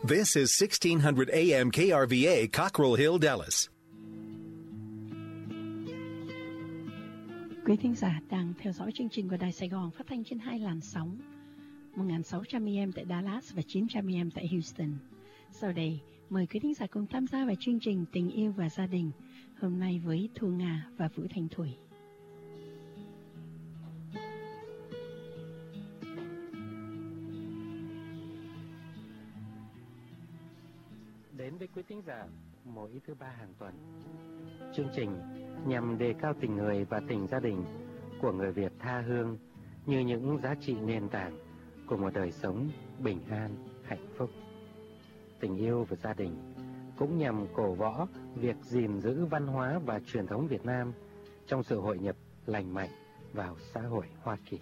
This is 1600 AM KRVA, Cockrell Hill, Dallas. Quý thính giả đang theo dõi chương trình của Đài Sài Gòn phát thanh trên 2 làn sóng 1600 AM tại Dallas và 900 AM tại Houston. Sau đây, mời quý thính giả cùng tham gia vào chương trình Tình yêu và gia đình hôm nay với Thu Nga và Vũ Thanh Thủy. Đến với quý thính giả mỗi thứ ba hàng tuần, chương trình nhằm đề cao tình người và tình gia đình của người Việt tha hương như những giá trị nền tảng của một đời sống bình an, hạnh phúc. Tình yêu và gia đình cũng nhằm cổ võ việc gìn giữ văn hóa và truyền thống Việt Nam trong sự hội nhập lành mạnh vào xã hội Hoa Kỳ.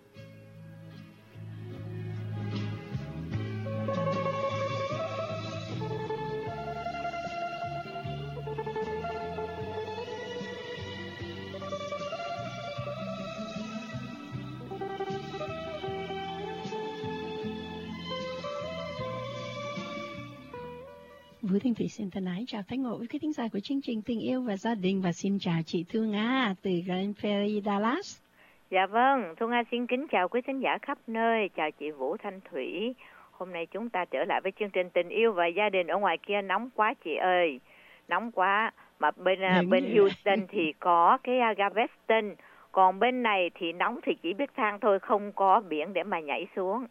Vũ Thanh Thủy xin thân ái chào tái ngộ với quý thính giả của chương trình Tình yêu và gia đình và xin chào chị Thu Nga từ Grand Prairie, Dallas. Dạ vâng, Thu Nga xin kính chào quý thính giả khắp nơi, chào chị Vũ Thanh Thủy. Hôm nay chúng ta trở lại với chương trình Tình yêu và gia đình. Ở ngoài kia nóng quá chị ơi, nóng quá. Mà bên Houston thì có cái Galveston, còn bên này thì nóng thì chỉ biết than thôi, không có biển để mà nhảy xuống.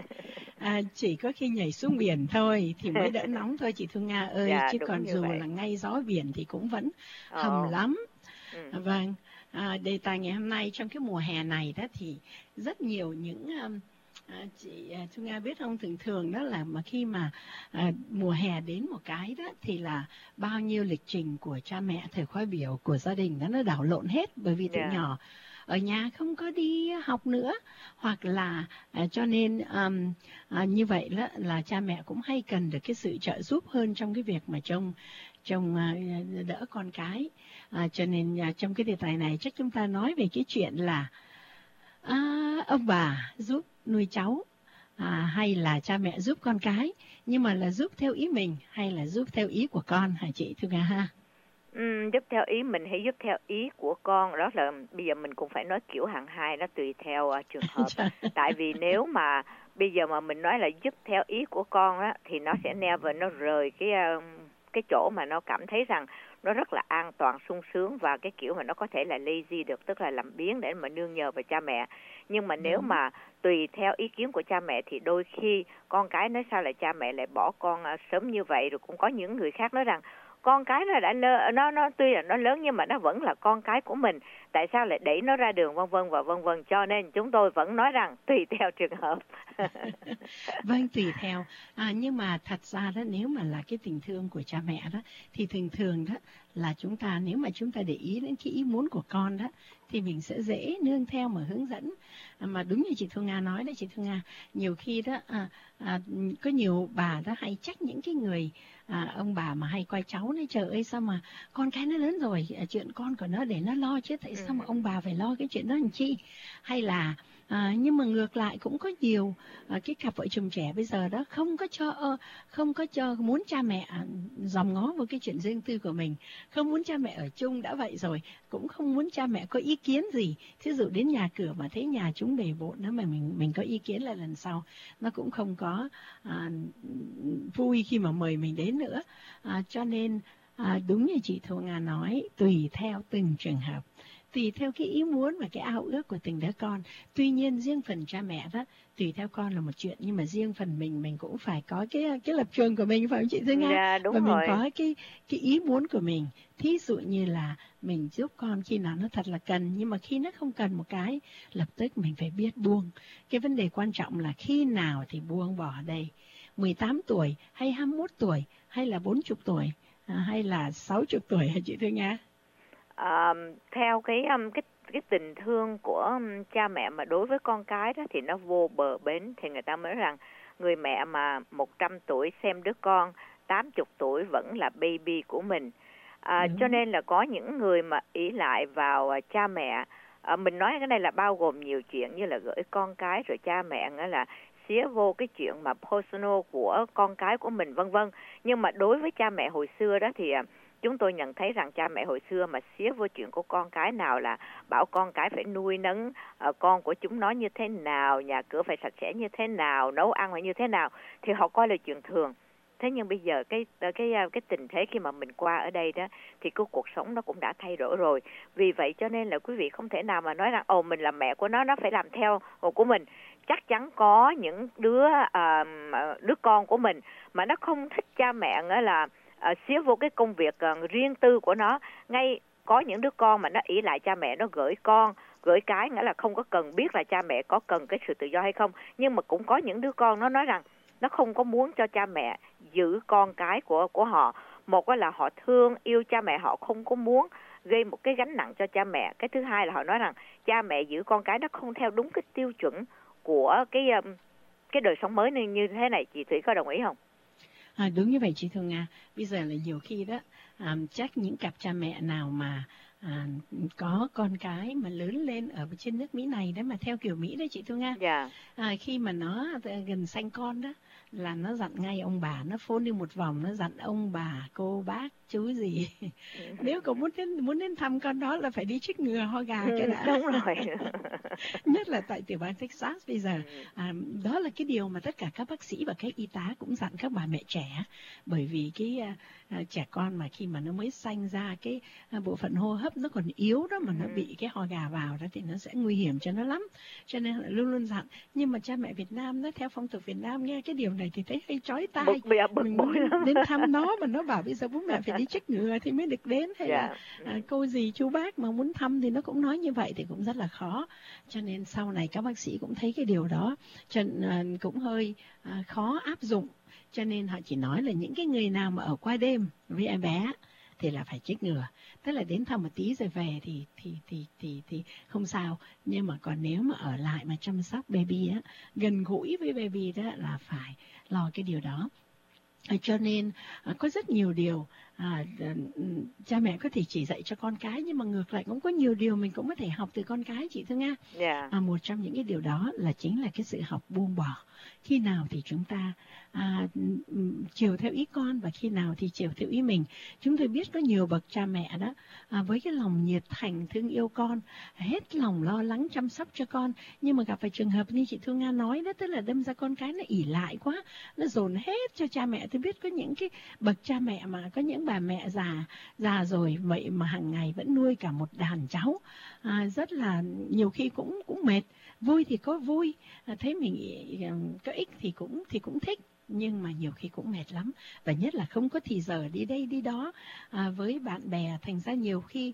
Chỉ có khi nhảy xuống biển thôi thì mới đỡ nóng thôi chị Thu Nga ơi, dạ, chứ còn dù vậy. là ngay gió biển thì cũng vẫn hầm lắm. Vâng, đề tài ngày hôm nay trong cái mùa hè này đó thì rất nhiều những chị Thu Nga biết không, thường đó là mà khi mà mùa hè đến một cái đó thì là bao nhiêu lịch trình của cha mẹ, thời khóa biểu của gia đình đó nó đảo lộn hết, bởi vì tụi nhỏ ở nhà không có đi học nữa, hoặc là cho nên như vậy đó, là cha mẹ cũng hay cần được cái sự trợ giúp hơn trong cái việc mà trông đỡ con cái. Cho nên trong cái đề tài này chắc chúng ta nói về cái chuyện là ông bà giúp nuôi cháu, hay là cha mẹ giúp con cái, nhưng mà là giúp theo ý mình hay là giúp theo ý của con hả chị Thu Nga ha? Giúp theo ý mình hay giúp theo ý của con, đó là bây giờ mình cũng phải nói kiểu hàng hai, nó tùy theo trường hợp. Tại vì nếu mà bây giờ mà mình nói là giúp theo ý của con á, thì nó sẽ nó rời cái chỗ mà nó cảm thấy rằng nó rất là an toàn, sung sướng, và cái kiểu mà nó có thể là lazy được, tức là làm biếng để mà nương nhờ vào cha mẹ. Nhưng mà nếu mà tùy theo ý kiến của cha mẹ thì đôi khi con cái nói sao lại cha mẹ lại bỏ con sớm như vậy. Rồi cũng có những người khác nói rằng con cái nó đã nó tuy là nó lớn nhưng mà nó vẫn là con cái của mình, tại sao lại đẩy nó ra đường, vân vân và vân vân. Cho nên chúng tôi vẫn nói rằng tùy theo trường hợp. Vâng, tùy theo. Nhưng mà thật ra đó, nếu mà là cái tình thương của cha mẹ đó thì thường đó là chúng ta, nếu mà chúng ta để ý đến cái ý muốn của con đó thì mình sẽ dễ nương theo mà hướng dẫn. Mà đúng như chị Thu Nga nói đấy chị Thu Nga, nhiều khi đó có nhiều bà đó hay trách những cái người ông bà mà hay coi cháu nói trời ơi sao mà con cái nó lớn rồi, chuyện con của nó để nó lo chứ, tại sao mà ông bà phải lo cái chuyện đó làm chi. Hay là nhưng mà ngược lại cũng có nhiều cái cặp vợ chồng trẻ bây giờ đó không có cho muốn cha mẹ dòm ngó vào cái chuyện riêng tư của mình, không muốn cha mẹ ở chung đã vậy rồi, cũng không muốn cha mẹ có ý kiến gì. Thí dụ đến nhà cửa mà thấy nhà chúng bề bộn đó mà mình có ý kiến là lần sau nó cũng không có vui khi mà mời mình đến nữa. Cho nên đúng như chị Thu Nga nói, tùy theo từng trường hợp, tùy theo cái ý muốn và cái ao ước của từng đứa con. Tuy nhiên riêng phần cha mẹ đó, tùy theo con là một chuyện, nhưng mà riêng phần mình cũng phải có cái lập trường của mình, phải không chị Thu Nga? Dạ, đúng và rồi. Mình có cái ý muốn của mình. Thí dụ như là mình giúp con khi nào nó thật là cần, nhưng mà khi nó không cần một cái, lập tức mình phải biết buông. Cái vấn đề quan trọng là khi nào thì buông bỏ đây. 18 tuổi hay 21 tuổi hay là 40 tuổi hay là 60 tuổi hả chị Thu Nga? Theo cái tình thương của cha mẹ mà đối với con cái đó thì nó vô bờ bến. Thì người ta mới nói rằng người mẹ mà 100 tuổi xem đứa con 80 tuổi vẫn là baby của mình. Cho nên là có những người mà ỷ lại vào cha mẹ. Mình nói cái này là bao gồm nhiều chuyện, như là gửi con cái rồi cha mẹ là xía vô cái chuyện mà personal của con cái của mình vân vân. Nhưng mà đối với cha mẹ hồi xưa đó thì chúng tôi nhận thấy rằng cha mẹ hồi xưa mà xía vô chuyện của con cái, nào là bảo con cái phải nuôi nấng con của chúng nó như thế nào, nhà cửa phải sạch sẽ như thế nào, nấu ăn phải như thế nào, thì họ coi là chuyện thường. Thế nhưng bây giờ cái tình thế khi mà mình qua ở đây đó thì cái cuộc sống nó cũng đã thay đổi rồi. Vì vậy cho nên là quý vị không thể nào mà nói rằng mình là mẹ của nó phải làm theo của mình. Chắc chắn có những đứa con của mình mà nó không thích cha mẹ nghĩa là xía vô cái công việc riêng tư của nó. Ngay có những đứa con mà nó ỷ lại cha mẹ, nó gửi cái nghĩa là không có cần biết là cha mẹ có cần cái sự tự do hay không. Nhưng mà cũng có những đứa con nó nói rằng nó không có muốn cho cha mẹ giữ con cái của họ. Một là họ thương yêu cha mẹ, họ không có muốn gây một cái gánh nặng cho cha mẹ. Cái thứ hai là họ nói rằng cha mẹ giữ con cái nó không theo đúng cái tiêu chuẩn của cái đời sống mới như thế này. Chị Thủy có đồng ý không? Đúng như vậy chị Thương Nga. Bây giờ là nhiều khi đó chắc những cặp cha mẹ nào mà có con cái mà lớn lên ở trên nước Mỹ này đó, mà theo kiểu Mỹ đấy chị Thương Nga. Khi mà nó gần sanh con đó là nó dặn ngay ông bà, nó phone đi một vòng, nó dặn ông bà, cô bác, chú gì nếu có muốn đến thăm con đó là phải đi chích ngừa ho gà cái đã. Đúng rồi. Nhất là tại tiểu bang Texas bây giờ, đó là cái điều mà tất cả các bác sĩ và các y tá cũng dặn các bà mẹ trẻ. Bởi vì cái trẻ con mà khi mà nó mới sanh ra, cái bộ phận hô hấp nó còn yếu đó, mà nó bị cái ho gà vào đó thì nó sẽ nguy hiểm cho nó lắm. Cho nên là luôn luôn dặn. Nhưng mà cha mẹ Việt Nam đó, theo phong tục Việt Nam, nghe cái điều này thì thấy hay chói tai. Bực bội lắm. Đến thăm nó mà nó bảo bây giờ bố mẹ phải đi chích ngừa thì mới được đến, hay là cô dì chú bác mà muốn thăm thì nó cũng nói như vậy thì cũng rất là khó. Cho nên sau này các bác sĩ cũng thấy cái điều đó cũng hơi khó áp dụng. Cho nên họ chỉ nói là những cái người nào mà ở qua đêm với em bé thì là phải chích ngừa. Tức là đến thăm một tí rồi về thì không sao. Nhưng mà còn nếu mà ở lại mà chăm sóc baby á, gần gũi với baby đó là phải lo cái điều đó. Cho nên có rất nhiều điều cha mẹ có thể chỉ dạy cho con cái, nhưng mà ngược lại cũng có nhiều điều mình cũng có thể học từ con cái, chị Thương Nga. Một trong những cái điều đó là chính là cái sự học buông bỏ. Khi nào thì chúng ta chiều theo ý con và khi nào thì chiều theo ý mình. Chúng tôi biết có nhiều bậc cha mẹ đó với cái lòng nhiệt thành thương yêu con, hết lòng lo lắng chăm sóc cho con, nhưng mà gặp phải trường hợp như chị Thương Nga nói đó, tức là đâm ra con cái nó ỷ lại quá, nó dồn hết cho cha mẹ. Tôi biết có những cái bậc cha mẹ mà có những bà mẹ già rồi vậy mà hàng ngày vẫn nuôi cả một đàn cháu, rất là nhiều khi cũng mệt. Vui thì có vui, thấy mình có ích thì cũng thích, nhưng mà nhiều khi cũng mệt lắm, và nhất là không có thì giờ đi đây đi đó với bạn bè. Thành ra nhiều khi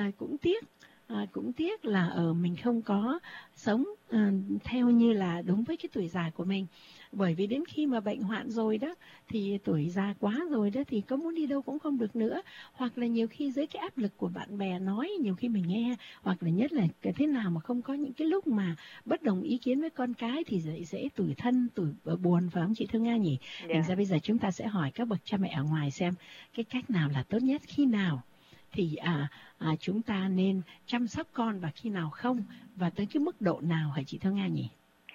cũng tiếc là mình không có sống theo như là đúng với cái tuổi già của mình. Bởi vì đến khi mà bệnh hoạn rồi đó thì tuổi già quá rồi đó thì có muốn đi đâu cũng không được nữa. Hoặc là nhiều khi dưới cái áp lực của bạn bè nói, nhiều khi mình nghe, hoặc là nhất là cái thế nào mà không có những cái lúc mà bất đồng ý kiến với con cái thì dễ tủi thân, tủi buồn, phải không chị Thương Nga nhỉ? Thành ra bây giờ chúng ta sẽ hỏi các bậc cha mẹ ở ngoài xem cái cách nào là tốt nhất, khi nào thì chúng ta nên chăm sóc con và khi nào không, và tới cái mức độ nào hả chị Thương Nga nhỉ?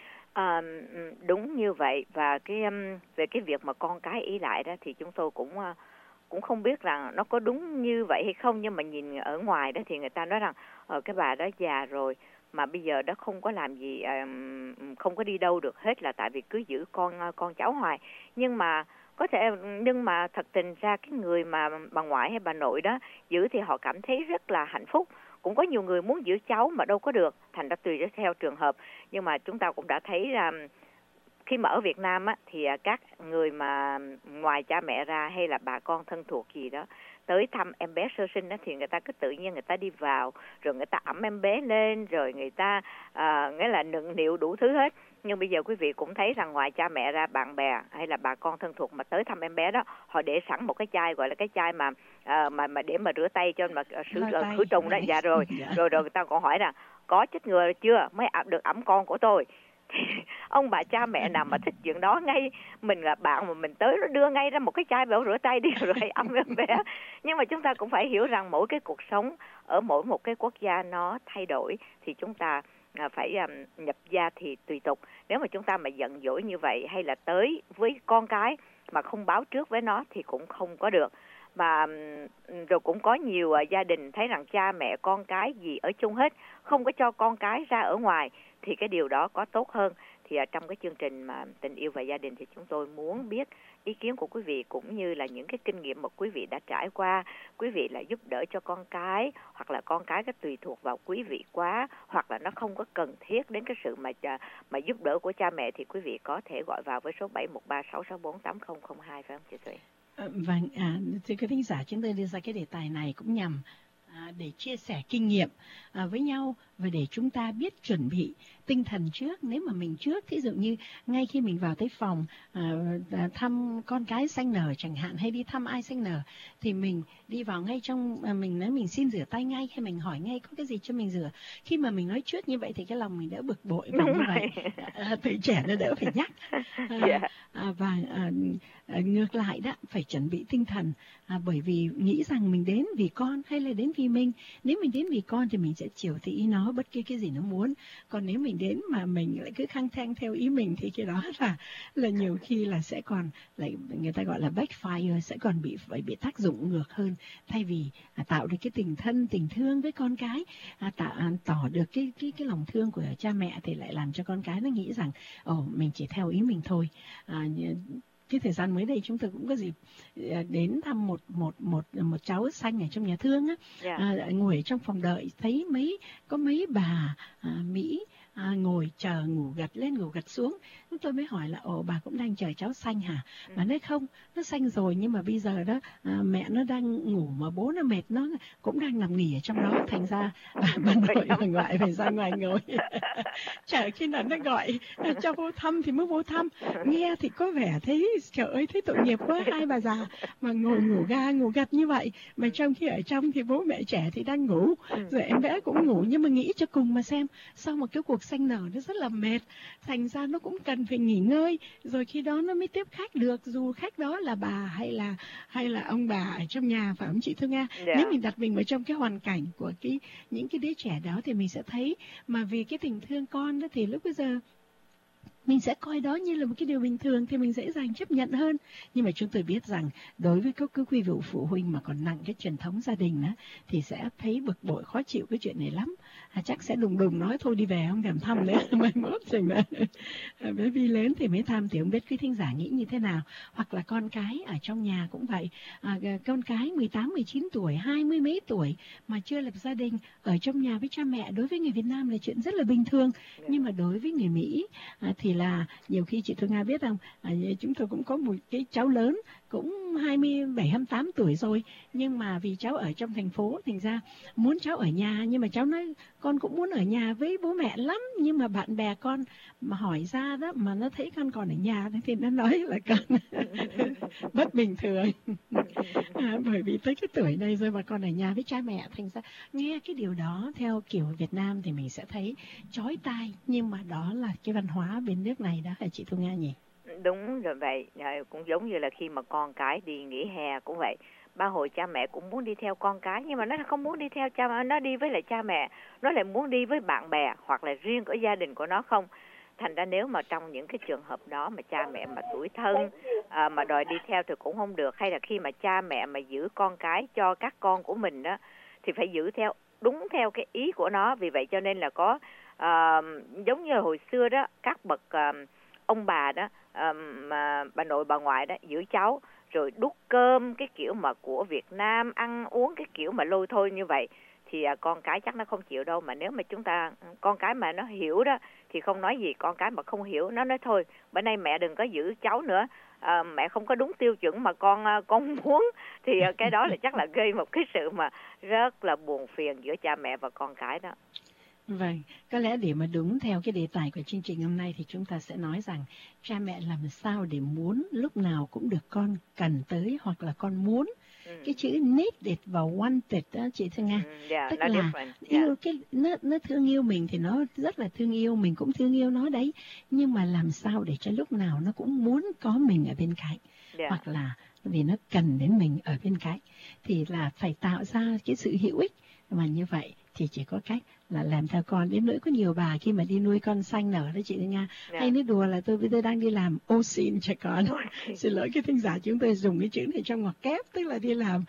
Đúng như vậy. Và về cái việc mà con cái ý lại đó thì chúng tôi cũng không biết rằng nó có đúng như vậy hay không, nhưng mà nhìn ở ngoài đó thì người ta nói rằng cái bà đó già rồi mà bây giờ đó không có làm gì, không có đi đâu được hết là tại vì cứ giữ con cháu hoài. Nhưng mà thật tình ra cái người mà bà ngoại hay bà nội đó giữ thì họ cảm thấy rất là hạnh phúc. Cũng có nhiều người muốn giữ cháu mà đâu có được, thành ra tùy theo trường hợp. Nhưng mà chúng ta cũng đã thấy là khi mà ở Việt Nam á, thì các người mà ngoài cha mẹ ra hay là bà con thân thuộc gì đó tới thăm em bé sơ sinh đó, thì người ta cứ tự nhiên người ta đi vào, rồi người ta ẵm em bé lên, rồi người ta nghĩa là nựng nịu đủ thứ hết. Nhưng bây giờ quý vị cũng thấy rằng ngoài cha mẹ ra, bạn bè hay là bà con thân thuộc mà tới thăm em bé đó, họ để sẵn một cái chai, gọi là cái chai mà để mà rửa tay cho mà khử trùng đó. Dạ rồi. Rồi người ta còn hỏi rằng có chích ngừa chưa mới được ẵm con của tôi. Thì ông bà cha mẹ nào mà thích chuyện đó, ngay mình là bạn mà mình tới nó đưa ngay ra một cái chai bảo rửa tay đi rồi ẵm em bé. Nhưng mà chúng ta cũng phải hiểu rằng mỗi cái cuộc sống ở mỗi một cái quốc gia nó thay đổi, thì chúng ta phải nhập gia thì tùy tục. Nếu mà chúng ta mà giận dỗi như vậy hay là tới với con cái mà không báo trước với nó thì cũng không có được. Mà rồi cũng có nhiều gia đình thấy rằng cha mẹ con cái gì ở chung hết, không có cho con cái ra ở ngoài, thì cái điều đó có tốt hơn. Thì trong cái chương trình mà tình yêu và gia đình thì chúng tôi muốn biết ý kiến của quý vị cũng như là những cái kinh nghiệm mà quý vị đã trải qua. Quý vị là giúp đỡ cho con cái, hoặc là con cái tùy thuộc vào quý vị quá, hoặc là nó không có cần thiết đến cái sự mà giúp đỡ của cha mẹ, thì quý vị có thể gọi vào với số 713-664-8002, phải không chị Thủy? Vâng, thưa quý thính giả, chúng tôi đưa ra cái đề tài này cũng nhằm để chia sẻ kinh nghiệm với nhau và để chúng ta biết chuẩn bị tinh thần trước. Nếu mà mình trước, thí dụ như ngay khi mình vào tới phòng thăm con cái sanh nở chẳng hạn, hay đi thăm ai sanh nở, thì mình đi vào ngay trong mình nói mình xin rửa tay ngay, hay mình hỏi ngay có cái gì cho mình rửa. Khi mà mình nói trước như vậy thì cái lòng mình đỡ bực bội, và như vậy tuổi trẻ nó đỡ phải nhắc. Và ngược lại đó, phải chuẩn bị tinh thần, bởi vì nghĩ rằng mình đến vì con hay là đến vì mình. Nếu mình đến vì con thì mình sẽ chiều theo ý nó, bất kỳ cái gì nó muốn. Còn nếu mình đến mà mình lại cứ khăng khăng theo ý mình thì cái đó là nhiều khi là sẽ còn lại, người ta gọi là backfire, sẽ còn bị tác dụng ngược hơn. Thay vì tạo được cái tình thân, tình thương với con cái, tỏ được cái lòng thương của cha mẹ, thì lại làm cho con cái nó nghĩ rằng mình chỉ theo ý mình thôi. Cái thời gian mới đây chúng tôi cũng có dịp đến thăm một cháu sanh ở trong nhà thương á, ngồi trong phòng đợi, thấy có mấy bà Mỹ ngồi chờ, ngủ gật lên ngủ gật xuống. Chúng tôi mới hỏi là bà cũng đang chờ cháu sanh hả? Bà nói không, nó sanh rồi, nhưng mà bây giờ đó mẹ nó đang ngủ mà bố nó mệt, nó cũng đang nằm nghỉ ở trong đó, thành ra bà nội bà ngoại phải ra ngoài ngồi chờ khi nào nó gọi cho vô thăm thì mới vô thăm. Nghe thì có vẻ thấy trời ơi, thấy tội nghiệp quá, hai bà già mà ngồi ngủ gật như vậy, mà trong khi ở trong thì bố mẹ trẻ thì đang ngủ, rồi em bé cũng ngủ. Nhưng mà nghĩ cho cùng mà xem, sau một cái cuộc sanh nở nó rất là mệt, thành ra nó cũng cần phải nghỉ ngơi, rồi khi đó nó mới tiếp khách được, dù khách đó là bà hay là ông bà ở trong nhà, phải không chị Thương Nga? Nếu mình đặt mình vào trong cái hoàn cảnh của những cái đứa trẻ đó thì mình sẽ thấy, mà vì cái tình thương con đó thì lúc bây giờ mình sẽ coi đó như là một cái điều bình thường, thì mình dễ dàng chấp nhận hơn. Nhưng mà chúng tôi biết rằng đối với các quý vị phụ huynh mà còn nặng cái truyền thống gia đình đó, thì sẽ thấy bực bội khó chịu cái chuyện này lắm. Chắc sẽ đùng nói thôi đi về, không thèm thăm nữa, mai mốt chừng nữa bởi vì lớn thì mới thăm. Thì không biết quý thính giả nghĩ như thế nào. Hoặc là con cái ở trong nhà cũng vậy, con cái 18, 19 tuổi, 20 mấy tuổi mà chưa lập gia đình ở trong nhà với cha mẹ, đối với người Việt Nam là chuyện rất là bình thường. Nhưng mà đối với người Mỹ thì là nhiều khi chị Thương Nga biết không, chúng tôi cũng có một cái cháu lớn cũng 27, 28 tuổi rồi, nhưng mà vì cháu ở trong thành phố, thành ra muốn cháu ở nhà, nhưng mà cháu nói con cũng muốn ở nhà với bố mẹ lắm, nhưng mà bạn bè con mà hỏi ra đó mà nó thấy con còn ở nhà thì nó nói là con bất bình thường. Bởi vì tới cái tuổi này rồi mà còn ở nhà với cha mẹ, thành ra nghe cái điều đó theo kiểu Việt Nam thì mình sẽ thấy chói tai, nhưng mà đó là cái văn hóa bên nước này đó, hả chị Thu Nga nhỉ? Đúng rồi vậy, cũng giống như là khi mà con cái đi nghỉ hè cũng vậy. Ba hồi cha mẹ cũng muốn đi theo con cái, nhưng mà nó không muốn đi theo cha mẹ, nó đi với lại cha mẹ, nó lại muốn đi với bạn bè hoặc là riêng ở gia đình của nó không. Thành ra nếu mà trong những cái trường hợp đó mà cha mẹ mà tủi thân mà đòi đi theo thì cũng không được. Hay là khi mà cha mẹ mà giữ con cái cho các con của mình đó, thì phải giữ đúng theo cái ý của nó. Vì vậy cho nên là có giống như là hồi xưa đó, các bậc ông bà đó, mà bà nội bà ngoại đó giữ cháu, rồi đút cơm cái kiểu mà của Việt Nam, ăn uống cái kiểu mà lôi thôi như vậy, thì con cái chắc nó không chịu đâu. Mà nếu mà con cái mà nó hiểu đó thì không nói gì. Con cái mà không hiểu, nó nói thôi bữa nay mẹ đừng có giữ cháu nữa, mẹ không có đúng tiêu chuẩn mà con muốn, thì cái đó là chắc là gây một cái sự mà rất là buồn phiền giữa cha mẹ và con cái đó. Vâng, có lẽ để mà đúng theo cái đề tài của chương trình hôm nay thì chúng ta sẽ nói rằng cha mẹ làm sao để muốn lúc nào cũng được con cần tới, hoặc là con muốn. Cái chữ needed và wanted đó chị Thương Nga, tức là yêu nó thương yêu mình thì nó rất là thương yêu, mình cũng thương yêu nó đấy, nhưng mà làm sao để cho lúc nào nó cũng muốn có mình ở bên cạnh, hoặc là vì nó cần đến mình ở bên cạnh, thì là phải tạo ra cái sự hữu ích. Mà như vậy thì chỉ có cách là làm theo con. Đến nỗi có nhiều bà khi mà đi nuôi con xanh nở đó chị Thư Nga, hay nói đùa là bây giờ đang đi làm ô xin cho con. Xin lỗi cái thính giả, chúng tôi dùng cái chữ này trong ngoặc kép, tức là đi làm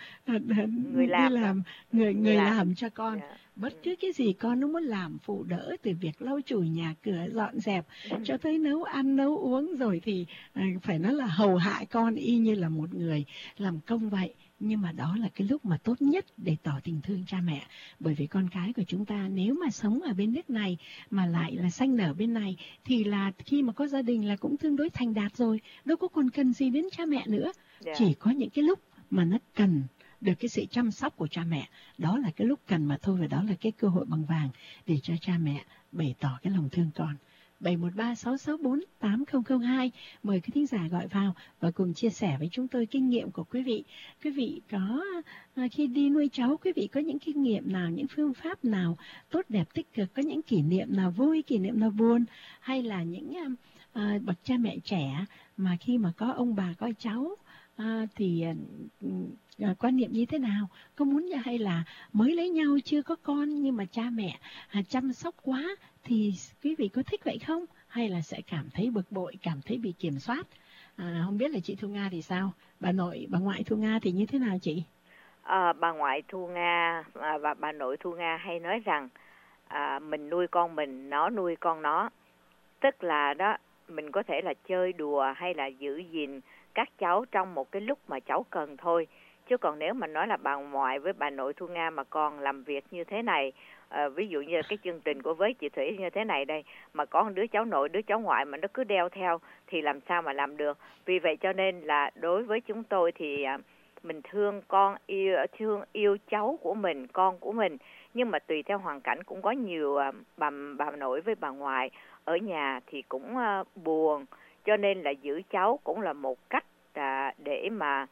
người làm cho con. Bất cứ cái gì con nó muốn làm, phụ đỡ từ việc lau chùi nhà cửa, dọn dẹp cho tới nấu ăn nấu uống, rồi thì phải nói là hầu hạ con y như là một người làm công vậy. Nhưng mà đó là cái lúc mà tốt nhất để tỏ tình thương cha mẹ. Bởi vì con cái của chúng ta nếu mà sống ở bên nước này mà lại là sanh nở bên này, thì là khi mà có gia đình là cũng tương đối thành đạt rồi, đâu có còn cần gì đến cha mẹ nữa. Chỉ có những cái lúc mà nó cần được cái sự chăm sóc của cha mẹ, đó là cái lúc cần mà thôi. Và đó là cái cơ hội bằng vàng để cho cha mẹ bày tỏ cái lòng thương con. 713-664-8002. Mời quý thính giả gọi vào và cùng chia sẻ với chúng tôi kinh nghiệm của quý vị. Quý vị có khi đi nuôi cháu, quý vị có những kinh nghiệm nào, những phương pháp nào tốt đẹp tích cực, có những kỷ niệm nào vui, kỷ niệm nào buồn, hay là những bậc cha mẹ trẻ mà khi mà có ông bà coi cháu thì quan niệm như thế nào? Có muốn hay là mới lấy nhau chưa có con nhưng mà cha mẹ chăm sóc quá, thì quý vị có thích vậy không? Hay là sẽ cảm thấy bực bội, cảm thấy bị kiểm soát? Không biết là chị Thu Nga thì sao? Bà ngoại Thu Nga thì như thế nào chị? Bà ngoại Thu Nga và bà nội Thu Nga hay nói rằng mình nuôi con mình, nó nuôi con nó. Tức là đó, mình có thể là chơi đùa hay là giữ gìn các cháu trong một cái lúc mà cháu cần thôi. Chứ còn nếu mà nói là bà ngoại với bà nội Thu Nga mà còn làm việc như thế này, ví dụ như cái chương trình của với chị Thủy như thế này đây, mà có đứa cháu nội, đứa cháu ngoại mà nó cứ đeo theo thì làm sao mà làm được. Vì vậy cho nên là đối với chúng tôi thì mình thương yêu cháu của mình, con của mình, nhưng mà tùy theo hoàn cảnh cũng có nhiều bà nội với bà ngoại ở nhà thì cũng buồn, cho nên là giữ cháu cũng là một cách để mà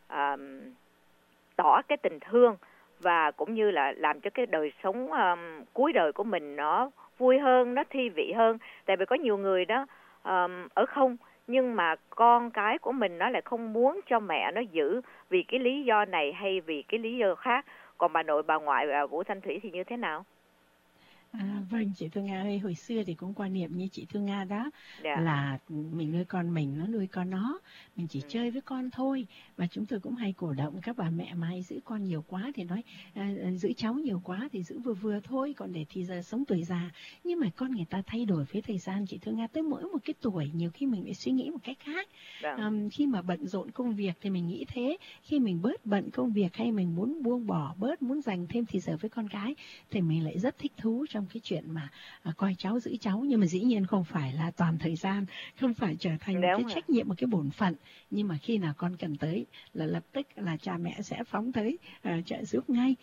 tỏ cái tình thương và cũng như là làm cho cái đời sống cuối đời của mình nó vui hơn, nó thi vị hơn. Tại vì có nhiều người đó ở không, nhưng mà con cái của mình nó lại không muốn cho mẹ nó giữ vì cái lý do này hay vì cái lý do khác. Còn bà nội, bà ngoại và Vũ Thanh Thủy thì như thế nào? Vâng, chị Thu Nga ơi, hồi xưa thì cũng quan niệm như chị Thu Nga đó, là mình nuôi con mình, nó nuôi con nó, mình chỉ chơi với con thôi. Và chúng tôi cũng hay cổ động các bà mẹ mà hay giữ con nhiều quá thì nói giữ cháu nhiều quá thì giữ vừa vừa thôi, còn để thì giờ sống tuổi già. Nhưng mà con người ta thay đổi với thời gian chị Thu Nga, tới mỗi một cái tuổi nhiều khi mình lại suy nghĩ một cách khác. Khi mà bận rộn công việc thì mình nghĩ thế, khi mình bớt bận công việc hay mình muốn buông bỏ bớt, muốn dành thêm thời giờ với con cái thì mình lại rất thích thú trong cái chuyện mà coi cháu, giữ cháu. Nhưng mà dĩ nhiên không phải là toàn thời gian, không phải trở thành một cái trách nhiệm, một cái bổn phận. Nhưng mà khi nào con cần tới là lập tức là cha mẹ sẽ phóng tới trợ giúp ngay.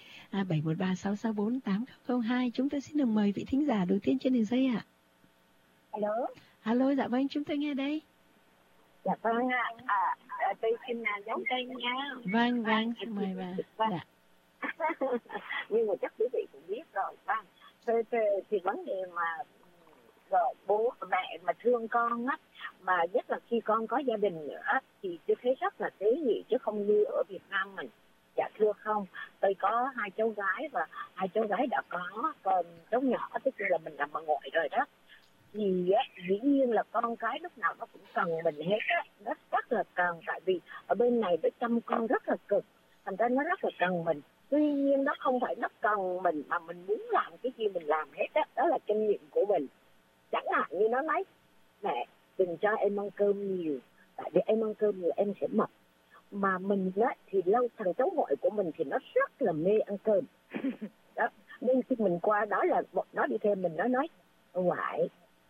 713-664-8002. Chúng tôi xin được mời vị thính giả đầu tiên trên đường dây ạ. Alo, dạ vâng, chúng tôi nghe đây. Dạ vâng ạ. Tôi xin giống kênh nha. Vâng, xin mời bà. Dạ. Nhưng mà chắc quý vị cũng biết rồi. Vâng. Thì vấn đề mà bố mẹ mà thương con á, mà nhất là khi con có gia đình nữa thì tôi thấy rất là tế nhị, chứ không như ở Việt Nam mình. Dạ thưa không, tôi có 2 cháu gái và 2 cháu gái đã có, còn cháu nhỏ tức là mình làm bà ngoại rồi đó. Thì dĩ nhiên là con cái lúc nào nó cũng cần mình hết á, nó rất là cần, tại vì ở bên này nó chăm con rất là cực, thành ra nó rất là cần mình. Tuy nhiên nó không phải nó cần mình mà mình muốn làm cái gì mình làm hết á, đó là kinh nghiệm của mình. Chẳng hạn như nó nói mẹ đừng cho em ăn cơm nhiều, tại vì em ăn cơm nhiều em sẽ mập. Mà mình á thì thằng cháu ngoại của mình thì nó rất là mê ăn cơm đó, nên khi mình qua đó là nó đi theo mình, nó nói ngoại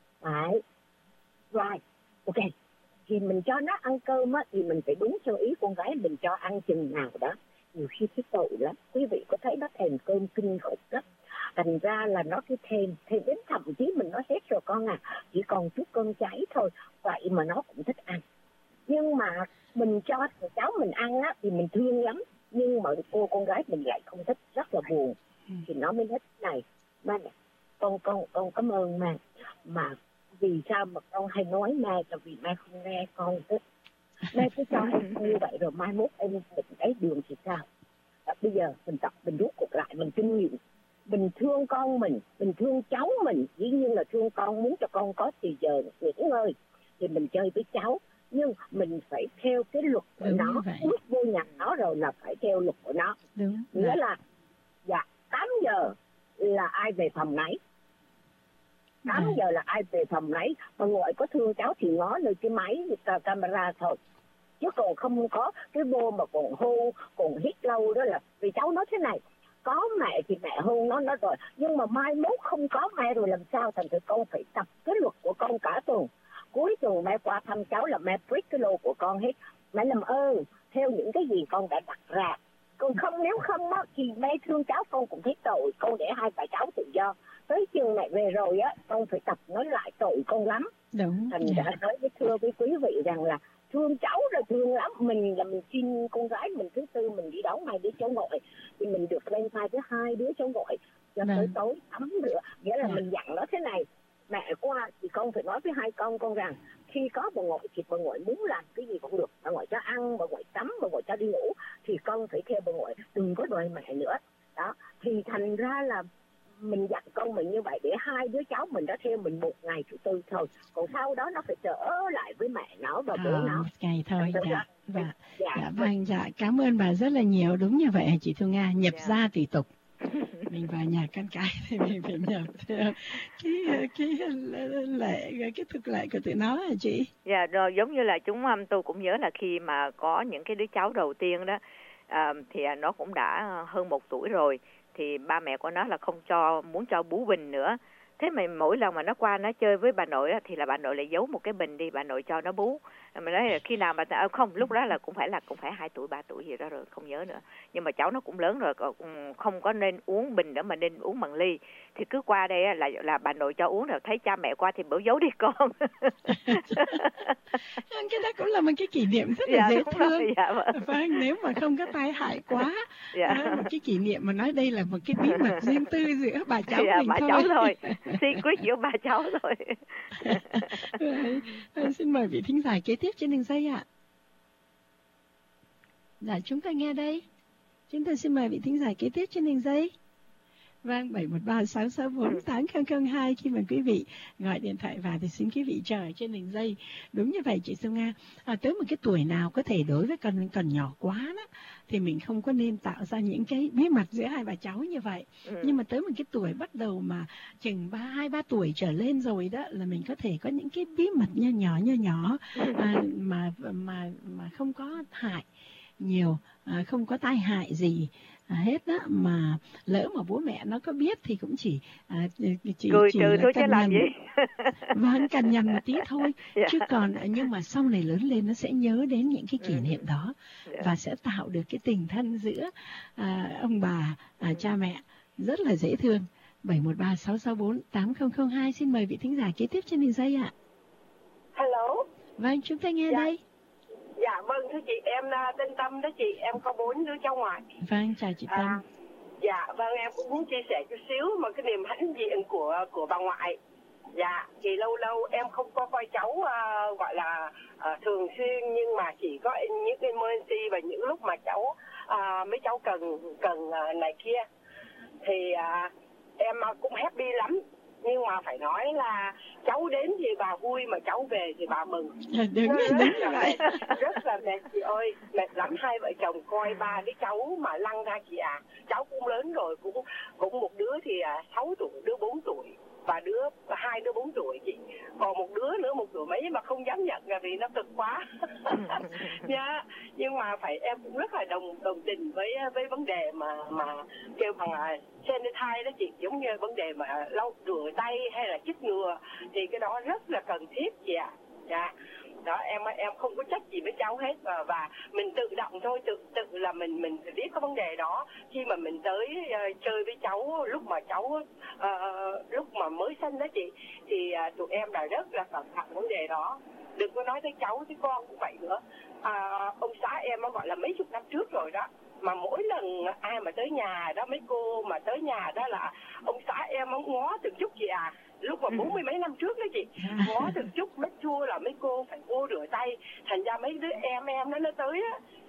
right, ok, thì mình cho nó ăn cơm á thì mình phải đúng theo ý con gái mình cho ăn chừng nào đó. Nhiều khi cái tội lắm, quý vị có thấy nó thèm cơm kinh khủng đó, thành ra là nó cứ thèm đến thậm chí mình nói hết rồi con à, chỉ còn chút cơm cháy thôi, vậy mà nó cũng thích ăn. Nhưng mà mình cho cháu mình ăn á thì mình thương lắm, nhưng mà con gái mình lại không thích, rất là buồn. Thì nó mới nói này, ba nè, con cảm ơn mà vì sao mà con hay nói mẹ, là vì mẹ không nghe con thích. Mẹ cứ cho em như vậy rồi mai mốt em bệnh đáy đường thì sao? Bây giờ mình tập, mình rút cuộc lại, mình kinh nghiệm mình thương con mình thương cháu mình, dĩ nhiên là thương con, muốn cho con có thì giờ nghỉ ngơi thì mình chơi với cháu, nhưng mình phải theo cái luật của nó, bước vô nhà nó rồi là phải theo luật của nó. Nghĩa là 8 giờ là ai về phòng nấy, 8 giờ là ai về phòng nấy. Mà ngoại có thương cháu thì ngó lên cái máy camera thôi, chứ còn không có cái vô mà còn hôn còn hít lâu đó. Là vì cháu nói thế này, có mẹ thì mẹ hôn nó rồi, nhưng mà mai mốt không có mẹ rồi làm sao? Thành thử con phải tập cái luật của con cả tuần. Cuối tuần mẹ qua thăm cháu là mẹ break cái lô của con hết, mẹ làm ơn theo những cái gì con đã đặt ra. Còn không, nếu không á thì mẹ thương cháu con cũng thấy tội, con để hai bà cháu tự do. Tới chừng mẹ về rồi á, con phải tập nói lại tội con lắm. Thành đã nói với thưa với quý vị rằng là thương cháu rồi thương lắm. Mình là mình xin con gái mình thứ tư mình đi đón 2 đứa cháu ngoại thì mình được lên vai với 2 đứa cháu ngoại cho tới tối tắm rửa. Nghĩa là mình dặn nó thế này, mẹ qua thì con phải nói với 2 con rằng khi có bà ngoại thì bà ngoại muốn làm cái gì cũng được, bà ngoại cho ăn, bà ngoại tắm, bà ngoại cho đi ngủ thì con phải theo bà ngoại, đừng có đòi mẹ nữa. Đó thì thành ra là mình dặn con mình như vậy để 2 đứa cháu mình đã theo mình 1 ngày thứ tư thôi, còn sau đó nó phải trở lại với mẹ nó và bố nó 1 ngày thôi. Vâng, cảm ơn bà rất là nhiều. Đúng như vậy chị Thu Nga, nhập gia tùy tục. Mình vào nhà con cái thì mình phải nhập theo cái thực lệ của tụi nó hả chị? Dạ, rồi giống như là tôi cũng nhớ là khi mà có những cái đứa cháu đầu tiên đó thì nó cũng đã hơn 1 tuổi rồi, thì ba mẹ của nó là muốn cho bú bình nữa. Thế mà mỗi lần mà nó qua nó chơi với bà nội thì là bà nội lại giấu một cái bình đi, bà nội cho nó bú. Mà nói là khi nào mà không, lúc đó là cũng phải 2 tuổi 3 tuổi gì đó rồi, không nhớ nữa. Nhưng mà cháu nó cũng lớn rồi, không có nên uống bình nữa mà nên uống bằng ly. Thì cứ qua đây là bà nội cho uống, rồi thấy cha mẹ qua thì bảo giấu đi con. Cái đó cũng là một cái kỷ niệm rất là dễ thương. Vâng, nếu mà không có tai hại quá. Một cái kỷ niệm mà nói đây là một cái bí mật riêng tư giữa bà cháu mình bà thôi. Cháu thôi. Secret giữa bà cháu thôi. Xin mời vị thính giả kế tiếp trên đường dây ạ. Dạ, chúng ta nghe đây. Chúng ta xin mời vị thính giả kế tiếp trên đường dây. Vâng, 713-664-8002. Khi mà quý vị gọi điện thoại vào thì xin quý vị chờ trên đường dây. Đúng như vậy chị Xuân Nga. Tới một cái tuổi nào có thể đối với con nhỏ quá đó, thì mình không có nên tạo ra những cái bí mật giữa hai bà cháu như vậy. Nhưng mà tới một cái tuổi bắt đầu mà chừng 2-3 tuổi trở lên rồi đó, là mình có thể có những cái bí mật nho nhỏ mà không có hại nhiều, không có tai hại gì hết đó, mà lỡ mà bố mẹ nó có biết thì cũng chỉ cười trừ thôi chứ làm gì. Vâng, cằn nhằn một tí thôi. Chứ còn nhưng mà sau này lớn lên nó sẽ nhớ đến những cái kỷ niệm đó và sẽ tạo được cái tình thân giữa ông bà, cha mẹ rất là dễ thương. 713-664-8002. Xin mời vị thính giả kế tiếp trên đường dây ạ. Hello. Vâng, chúng ta nghe đây. Dạ vâng, thưa chị, em tên Tâm đó chị, em có 4 đứa cháu ngoại. Vâng, chào chị Tâm. Dạ vâng, em cũng muốn chia sẻ chút xíu một cái niềm hãnh diện của bà ngoại. Dạ, thì lâu em không có coi cháu gọi là thường xuyên, nhưng mà chỉ có những emergency và những lúc mà cháu mấy cháu cần này kia thì em cũng happy lắm. Nhưng mà phải nói là cháu đến thì bà vui, mà cháu về thì bà mừng. Đúng vậy. Rất là mệt chị ơi, mệt lắm. 2 vợ chồng coi 3 đứa cháu mà lăn ra chị ạ. Cháu cũng lớn rồi, cũng một đứa thì 6 tuổi, đứa 4 tuổi và 2 đứa 4 tuổi chị. Còn một đứa nữa 1 tuổi mấy mà không dám nhận là vì nó cực quá. Nha. Nhưng mà em cũng rất là đồng tình với vấn đề mà kêu bằng sanitize đó chị, giống như vấn đề mà lau rửa tay hay là chích ngừa thì cái đó rất là cần thiết chị ạ. Dạ. Đó, em không có trách gì với cháu hết, và mình tự động thôi, tự là mình phải biết cái vấn đề đó khi mà mình tới chơi với cháu lúc mà cháu lúc mà mới sinh đó chị, thì tụi em là rất là cẩn thận vấn đề đó. Đừng có nói tới cháu, tới con cũng vậy nữa. Ông xã em nó gọi là mấy chục năm trước rồi đó, mà mỗi lần ai mà tới nhà đó, mấy cô mà tới nhà đó là ông xã em ông ngó từng chút chị à. Lúc mà 40 mấy năm trước đó chị, ngó từng chút, make sure là mấy cô phải vô rửa tay. Thành ra mấy đứa em nó tới á,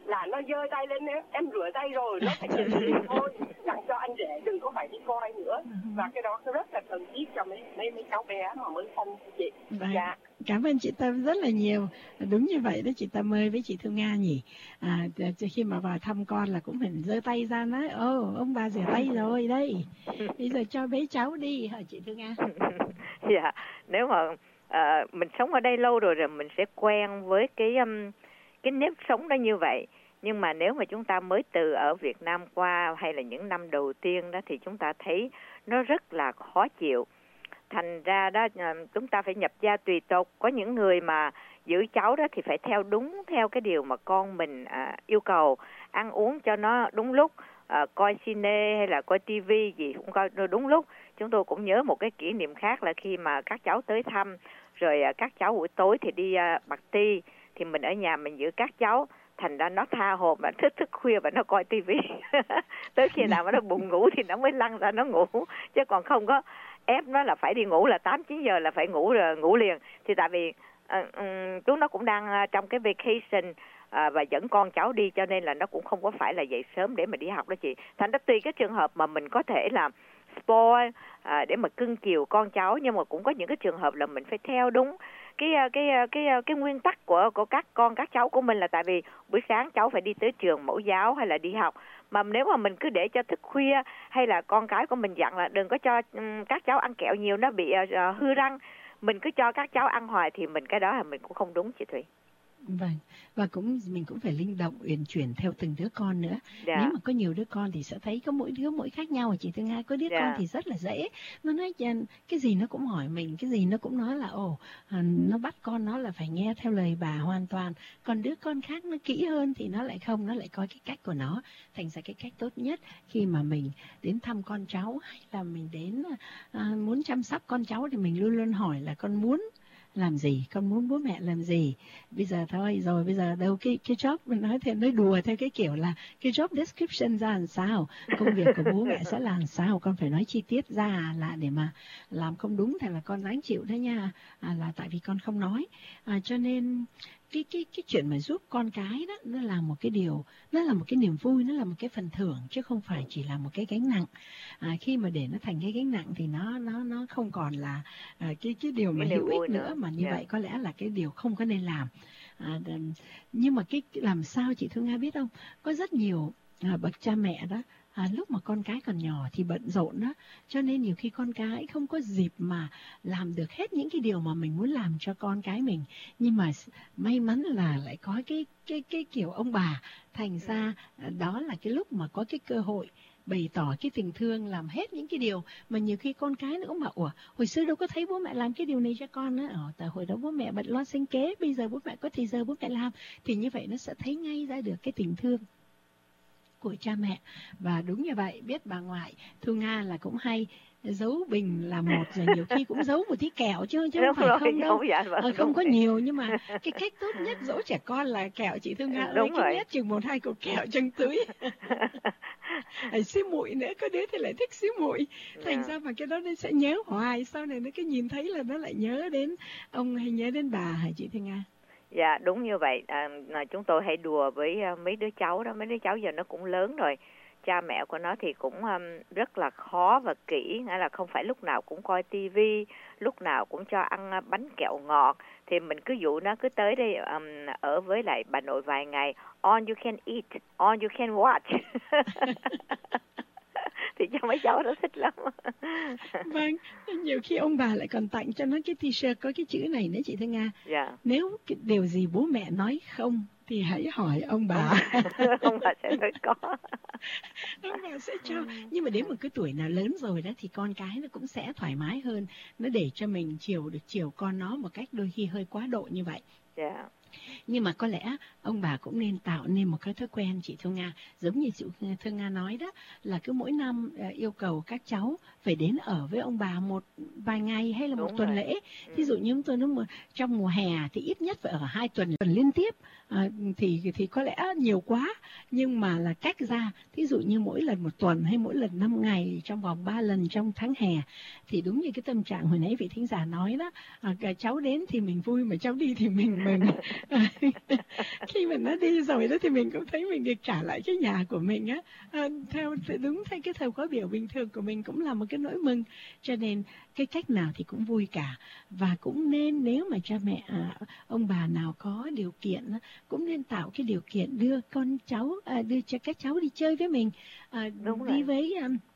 là nó giơ tay lên, em rửa tay rồi, nó phải chịu trách nhiệm thôi, dặn cho anh rể đừng có phải đi coi nữa. Và cái đó rất là cần thiết cho mấy cháu bé mà mới sanh chị. Dạ. Cảm ơn chị Tâm rất là nhiều. Đúng như vậy đó chị Tâm ơi, với chị Thu Nga nhỉ. Khi mà vào thăm con là cũng phải giơ tay ra nói, ông bà rửa tay rồi đây, bây giờ cho bé cháu đi hả chị Thu Nga? Dạ, nếu mà mình sống ở đây lâu rồi mình sẽ quen với cái nếp sống đó như vậy. Nhưng mà nếu mà chúng ta mới từ ở Việt Nam qua hay là những năm đầu tiên đó thì chúng ta thấy nó rất là khó chịu. Thành ra đó chúng ta phải nhập gia tùy tục. Có những người mà giữ cháu đó thì phải theo đúng theo cái điều mà con mình yêu cầu, ăn uống cho nó đúng lúc, coi cine hay là coi tivi gì cũng coi đúng lúc. Chúng tôi cũng nhớ một cái kỷ niệm khác là khi mà các cháu tới thăm, rồi các cháu buổi tối thì đi party, thì mình ở nhà mình giữ các cháu. Thành ra nó tha hồ mà thức khuya và nó coi tivi. Tới khi nào mà nó buồn ngủ thì nó mới lăn ra nó ngủ, chứ còn không có ép nó là phải đi ngủ là 8-9 giờ là phải ngủ rồi ngủ liền. Thì tại vì chúng nó cũng đang trong cái vacation và dẫn con cháu đi, cho nên là nó cũng không có phải là dậy sớm để mà đi học đó chị. Thành ra tùy cái trường hợp mà mình có thể là spoil để mà cưng chiều con cháu, nhưng mà cũng có những cái trường hợp là mình phải theo đúng cái nguyên tắc của các con các cháu của mình, là tại vì buổi sáng cháu phải đi tới trường mẫu giáo hay là đi học. Mà nếu mà mình cứ để cho thức khuya, hay là con cái của mình dặn là đừng có cho các cháu ăn kẹo nhiều, nó bị hư răng, mình cứ cho các cháu ăn hoài thì cái đó là mình cũng không đúng chị Thủy. Vâng, và mình cũng phải linh động uyển chuyển theo từng đứa con nữa. Nếu mà có nhiều đứa con thì sẽ thấy có mỗi đứa mỗi khác nhau. Chị Thương Nga, có đứa con thì rất là dễ, nó nói cái gì nó cũng hỏi mình, cái gì nó cũng nói là nó bắt con nó là phải nghe theo lời bà hoàn toàn. Còn đứa con khác nó kỹ hơn thì nó lại không, nó lại có cái cách của nó. Thành ra cái cách tốt nhất khi mà mình đến thăm con cháu, hay là mình đến muốn chăm sóc con cháu, thì mình luôn luôn hỏi là con muốn làm gì, con muốn bố mẹ làm gì. Bây giờ thôi rồi, bây giờ đâu cái job, mình nói đùa theo cái kiểu là cái job description ra làm sao, công việc của bố mẹ sẽ làm sao, con phải nói chi tiết ra, là để mà làm không đúng thì là con ráng chịu đấy nha, là tại vì con không nói. Cho nên cái chuyện mà giúp con cái đó, nó là một cái điều, nó là một cái niềm vui, nó là một cái phần thưởng, chứ không phải chỉ là một cái gánh nặng. Khi mà để nó thành cái gánh nặng thì nó không còn là cái điều mà hữu ích nữa, mà như vậy có lẽ là cái điều không có nên làm. Nhưng mà cái làm sao chị Thương Nga biết không, có rất nhiều bậc cha mẹ đó, lúc mà con cái còn nhỏ thì bận rộn đó, cho nên nhiều khi con cái không có dịp mà làm được hết những cái điều mà mình muốn làm cho con cái mình. Nhưng mà may mắn là lại có cái kiểu ông bà, thành ra đó là cái lúc mà có cái cơ hội bày tỏ cái tình thương, làm hết những cái điều mà nhiều khi con cái nó cũng bảo hồi xưa đâu có thấy bố mẹ làm cái điều này cho con nữa, tại hồi đó bố mẹ bận lo sinh kế, bây giờ bố mẹ có thời giờ bố mẹ làm. Thì như vậy nó sẽ thấy ngay ra được cái tình thương của cha mẹ. Và đúng như vậy, biết bà ngoại Thu Nga là cũng hay giấu bình là một, rồi nhiều khi cũng giấu một tí kẹo chứ không phải không đâu. Không có nhiều, nhưng mà cái cách tốt nhất dỗ trẻ con là kẹo, chị Thu Nga ơi, cái nhất chừng 1-2 cục kẹo trong túi. Xíu muội nữa, có đứa thì lại thích xíu muội, thành ra mà cái đó nó sẽ nhớ hoài, sau này nó cứ nhìn thấy là nó lại nhớ đến ông hay nhớ đến bà, hả chị Thu Nga? Dạ đúng như vậy. Chúng tôi hay đùa với mấy đứa cháu đó, mấy đứa cháu giờ nó cũng lớn rồi, cha mẹ của nó thì cũng rất là khó và kỹ, nghĩa là không phải lúc nào cũng coi tivi, lúc nào cũng cho ăn bánh kẹo ngọt. Thì mình cứ dụ nó cứ tới đây ở với lại bà nội vài ngày, on you can eat, on you can watch. Thì cho mấy cháu nó thích lắm. Vâng, nhiều khi ông bà lại còn tặng cho nó cái t-shirt có cái chữ này nữa chị Thương Nga. Nếu cái điều gì bố mẹ nói không thì hãy hỏi ông bà. Ông bà sẽ nói có. Ông bà sẽ cho. Nhưng mà đến một cái tuổi nào lớn rồi đó thì con cái nó cũng sẽ thoải mái hơn, nó để cho mình chiều con nó một cách đôi khi hơi quá độ như vậy. Nhưng mà có lẽ ông bà cũng nên tạo nên một cái thói quen, chị Thu Nga, giống như chị Thu Nga nói đó, là cứ mỗi năm yêu cầu các cháu phải đến ở với ông bà một vài ngày hay là một tuần lễ. Ví dụ như tôi nói trong mùa hè thì ít nhất phải ở 2 tuần liên tiếp, thì có lẽ nhiều quá, nhưng mà là cách ra, ví dụ như mỗi lần 1 tuần hay mỗi lần 5 ngày trong vòng 3 lần trong tháng hè. Thì đúng như cái tâm trạng hồi nãy vị thính giả nói đó, cháu đến thì mình vui, mà cháu đi thì mình Khi mà nó đi rồi đó thì mình cũng thấy mình được trả lại cái nhà của mình á, theo cái thời khóa biểu bình thường của mình cũng là một cái nỗi mừng. Cho nên cái cách nào thì cũng vui cả, và cũng nên, nếu mà cha mẹ ông bà nào có điều kiện cũng nên tạo cái điều kiện đưa con cháu, đưa cho các cháu đi chơi với mình, đi với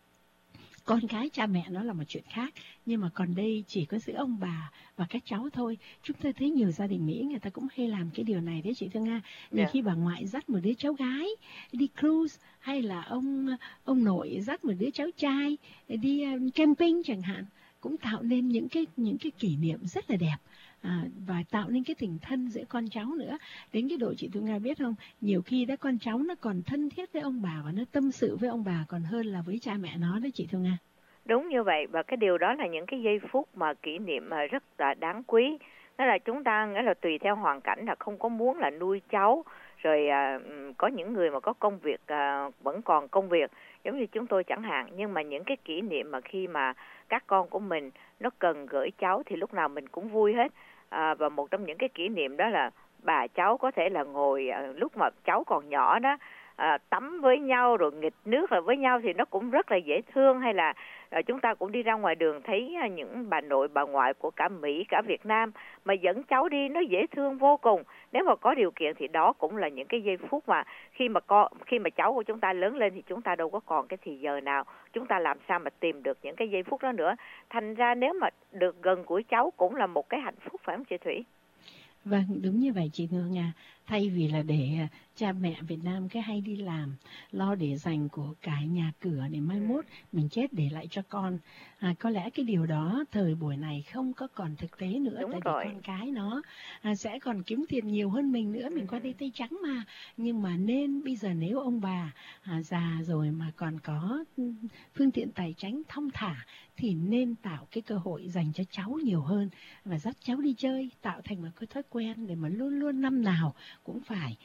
con cái cha mẹ nó là một chuyện khác, nhưng mà còn đây chỉ có giữa ông bà và các cháu thôi. Chúng tôi thấy nhiều gia đình Mỹ người ta cũng hay làm cái điều này đấy chị Thương Nga. Nhiều khi bà ngoại dắt một đứa cháu gái đi cruise, hay là ông nội dắt một đứa cháu trai đi camping chẳng hạn, cũng tạo nên những cái kỷ niệm rất là đẹp. Và tạo nên cái tình thân giữa con cháu nữa. Đến cái độ chị Thu Nga biết không, nhiều khi đó con cháu nó còn thân thiết với ông bà và nó tâm sự với ông bà còn hơn là với cha mẹ nó đấy chị Thu Nga. Đúng như vậy, và cái điều đó là những cái giây phút mà kỷ niệm mà rất là đáng quý. Nghĩa là chúng ta nghĩa là tùy theo hoàn cảnh, là không có muốn là nuôi cháu rồi có những người mà có công việc vẫn còn công việc giống như chúng tôi chẳng hạn, nhưng mà những cái kỷ niệm mà khi mà các con của mình nó cần gửi cháu thì lúc nào mình cũng vui hết. Và một trong những cái kỷ niệm đó là bà cháu có thể là ngồi lúc mà cháu còn nhỏ đó, tắm với nhau rồi nghịch nước rồi với nhau thì nó cũng rất là dễ thương. Hay là chúng ta cũng đi ra ngoài đường thấy những bà nội bà ngoại của cả Mỹ cả Việt Nam mà dẫn cháu đi, nó dễ thương vô cùng. Nếu mà có điều kiện thì đó cũng là những cái giây phút mà khi mà cháu của chúng ta lớn lên thì chúng ta đâu có còn cái thì giờ nào, chúng ta làm sao mà tìm được những cái giây phút đó nữa. Thành ra nếu mà được gần gũi cháu cũng là một cái hạnh phúc, phải không chị Thủy? Vâng, đúng như vậy chị Hương à. Thay vì là để cha mẹ Việt Nam cái hay đi làm, lo để dành của cải nhà cửa để mai mốt mình chết để lại cho con. Có lẽ cái điều đó thời buổi này không có còn thực tế nữa. Đúng tại rồi. vì con cái nó sẽ còn kiếm tiền nhiều hơn mình nữa. Mình qua đây tay trắng mà. Nhưng mà nên bây giờ nếu ông bà già rồi mà còn có phương tiện tài chính thong thả thì nên tạo cái cơ hội dành cho cháu nhiều hơn và dắt cháu đi chơi, tạo thành một cái thói quen để mà luôn luôn năm nào cũng phải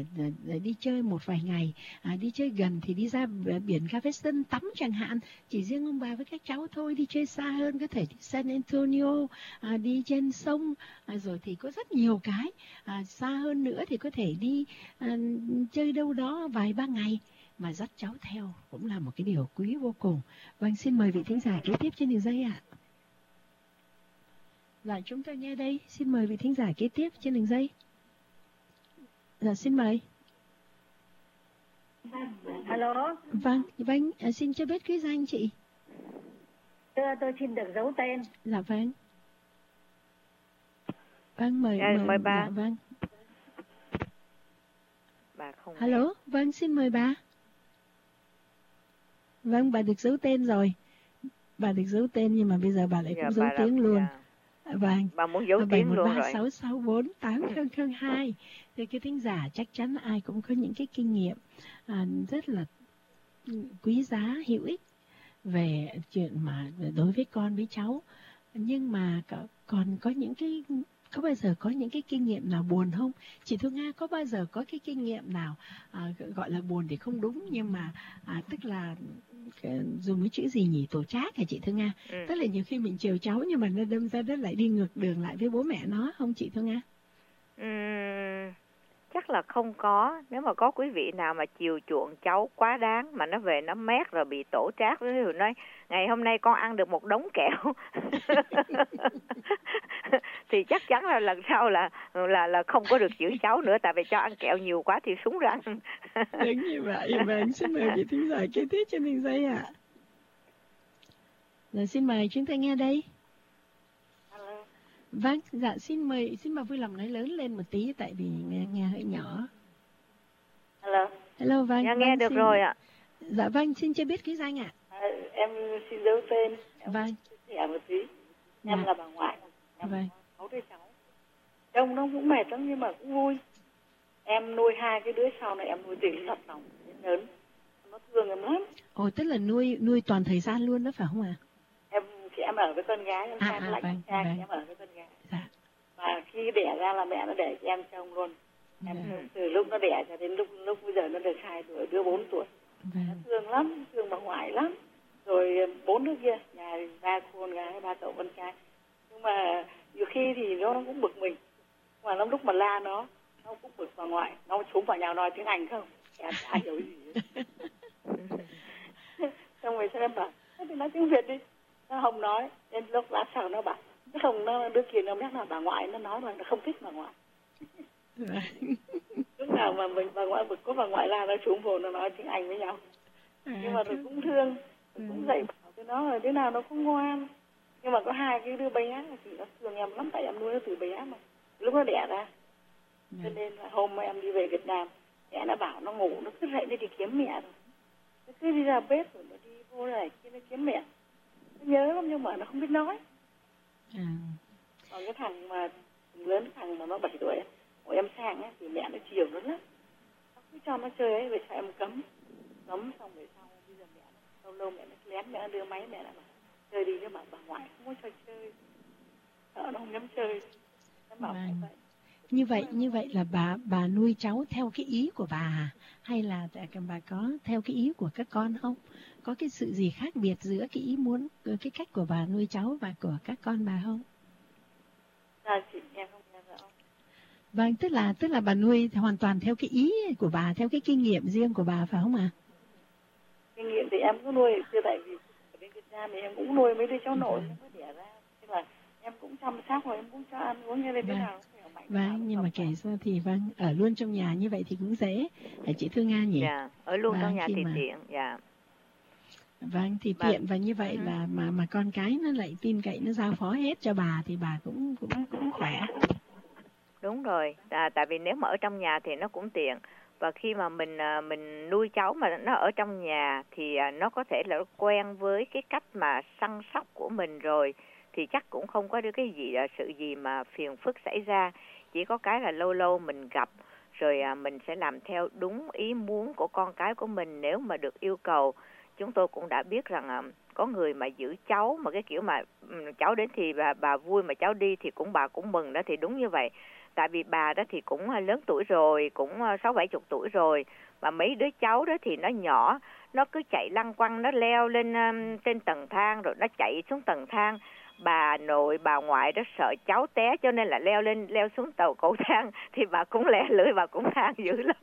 đi chơi một vài ngày, đi chơi gần thì đi ra biển Galveston tắm chẳng hạn, chỉ riêng ông bà với các cháu thôi. Đi chơi xa hơn có thể đi San Antonio, đi trên sông, rồi thì có rất nhiều cái xa hơn nữa thì có thể đi chơi đâu đó vài ba ngày mà dắt cháu theo cũng là một cái điều quý vô cùng. Vâng, xin mời vị thính giả kế tiếp trên đường dây ạ. Dạ, chúng tôi nghe đây, xin mời vị thính giả kế tiếp trên đường dây. Dạ, xin mời. Alo. Vâng, xin cho biết cái danh chị. Tôi xin được giấu tên. Dạ vâng. Vâng, mời bà. Dạ, vâng. Bà không. Alo, nghe. Vâng, xin mời bà. Vâng, bà được giấu tên rồi. Bà được giấu tên nhưng mà bây giờ bà lại cũng giấu tiếng luôn. Vâng. Bà muốn giấu tiếng luôn rồi. 713-664-8002. Thì cái thính giả chắc chắn ai cũng có những cái kinh nghiệm rất là quý giá, hữu ích về chuyện mà đối với con với cháu. Nhưng mà còn có những cái, có bao giờ có những cái kinh nghiệm nào buồn không? Chị Thu Nga có bao giờ có cái kinh nghiệm nào gọi là buồn thì không đúng, nhưng mà tức là dùng cái chữ gì nhỉ, tổ trác hả chị Thu Nga? Tức là nhiều khi mình chiều cháu nhưng mà nó đâm ra nó lại đi ngược đường lại với bố mẹ nó, không chị Thu Nga? Chắc là không có. Nếu mà có quý vị nào mà chiều chuộng cháu quá đáng mà nó về nó mét rồi bị tổ trác, rồi nói ngày hôm nay con ăn được một đống kẹo thì chắc chắn là lần sau là không có được giữ cháu nữa, tại vì cho ăn kẹo nhiều quá thì súng răng. Đúng như vậy. Vâng, xin mời vị thính giả kế tiếp trên đường dây ạ. Rồi, xin mời chúng ta nghe đây. Vâng, dạ xin mời vui lòng nói lớn lên một tí tại vì nghe hơi nhỏ. Hello, vâng. Nghe được rồi ạ. Dạ vâng, xin cho biết cái danh ạ. Em xin giấu tên. Vâng. Trẻ một tí. Em là bà ngoại. Vâng. 6 đứa cháu. Trông nó cũng mệt lắm nhưng mà cũng vui. Em nuôi 2 cái đứa sau này em nuôi từ thật lòng đến lớn. Nó thương em lắm. Ồ, tức là nuôi toàn thời gian luôn đó phải không ạ? Em ở với con gái, em sang lạnh vâng. em ở với con gái. Dạ. Và khi đẻ ra là mẹ nó để cho em trông luôn. Em từ lúc nó đẻ cho đến lúc bây giờ nó được 2 tuổi, đứa 4 tuổi. Nó thương lắm, thương bà ngoại lắm. Rồi 4 đứa kia, nhà 3 con gái, 3 cậu con trai. Nhưng mà nhiều khi thì nó cũng bực mình. Mà lúc mà la nó cũng bực bà ngoại, nó trốn vào nhà nói tiếng Anh không, em chả hiểu gì. Xong rồi em bảo, thế thì nói tiếng Việt đi. Nó không nói, đến lúc lát sau nó bảo, không, nó đứa kia nó biết là bà ngoại, nó nói là nó không thích bà ngoại. Lúc nào mà bà ngoại bực, có bà ngoại la nó trốn vào nó nói tiếng Anh với nhau. Nhưng mà tôi cũng thương, tôi cũng dạy bảo cho nó là thế nào nó cũng ngoan. Nhưng mà có hai cái đứa bé thì nó thương em lắm, tại em nuôi nó từ bé mà. Lúc nó đẻ ra. Cho nên là hôm mà em đi về Việt Nam, mẹ nó bảo nó ngủ, nó cứ dậy đi kiếm mẹ rồi. Nó cứ đi ra bếp rồi nó đi vô này kia nó kiếm mẹ. Nó nhớ lắm nhưng mà nó không biết nói. Còn cái thằng mà lớn, thằng mà nó 7 tuổi của em sang ấy, thì mẹ nó chiều nó lắm. Nó cứ cho nó chơi ấy, về sao em cấm xong về sau bây giờ mẹ nó lâu mẹ nó lén, mẹ nó đưa máy, mẹ nó bảo chơi đi, nhưng mà bà ngoại không có cho chơi, sợ nó không dám chơi. Nó bảo vậy. Như vậy là bà nuôi cháu theo cái ý của bà, hay là bà có theo cái ý của các con không? Có cái sự gì khác biệt giữa cái ý muốn, cái cách của bà nuôi cháu và của các con bà không? Chị em không nghe rõ. Vâng, tức là bà nuôi hoàn toàn theo cái ý của bà, theo cái kinh nghiệm riêng của bà phải không ạ? Kinh nghiệm thì em cũng nuôi, chưa, tại vì ở bên Việt Nam thì em cũng nuôi mấy đứa cháu nội nó mới đẻ ra, nhưng mà em cũng chăm sóc rồi, em cũng cho ăn uống như thế nào. Vâng, nhưng mà kể ra thì ở luôn trong nhà như vậy thì cũng dễ. Chị Thương Nga nhỉ? Dạ, ở luôn trong nhà thì tiện, dạ. Vâng, thì tiện và như vậy là mà con cái nó lại tin cậy, nó giao phó hết cho bà thì bà cũng khỏe. Đúng rồi, tại vì nếu mà ở trong nhà thì nó cũng tiện. Và khi mà mình nuôi cháu mà nó ở trong nhà thì nó có thể là quen với cái cách mà săn sóc của mình rồi, thì chắc cũng không có cái sự gì mà phiền phức xảy ra. Chỉ có cái là lâu lâu mình gặp rồi mình sẽ làm theo đúng ý muốn của con cái của mình nếu mà được yêu cầu. Chúng tôi cũng đã biết rằng có người mà giữ cháu mà cái kiểu mà cháu đến thì bà vui, mà cháu đi thì bà cũng mừng đó, thì đúng như vậy. Tại vì bà đó thì cũng lớn tuổi rồi, cũng 60-70 tuổi rồi, mà mấy đứa cháu đó thì nó nhỏ, nó cứ chạy lăng quăng, nó leo lên trên tầng thang rồi nó chạy xuống tầng thang. Bà nội bà ngoại đó sợ cháu té cho nên là leo xuống cầu thang, thì bà cũng lẻ lưỡi, bà cũng than dữ lắm.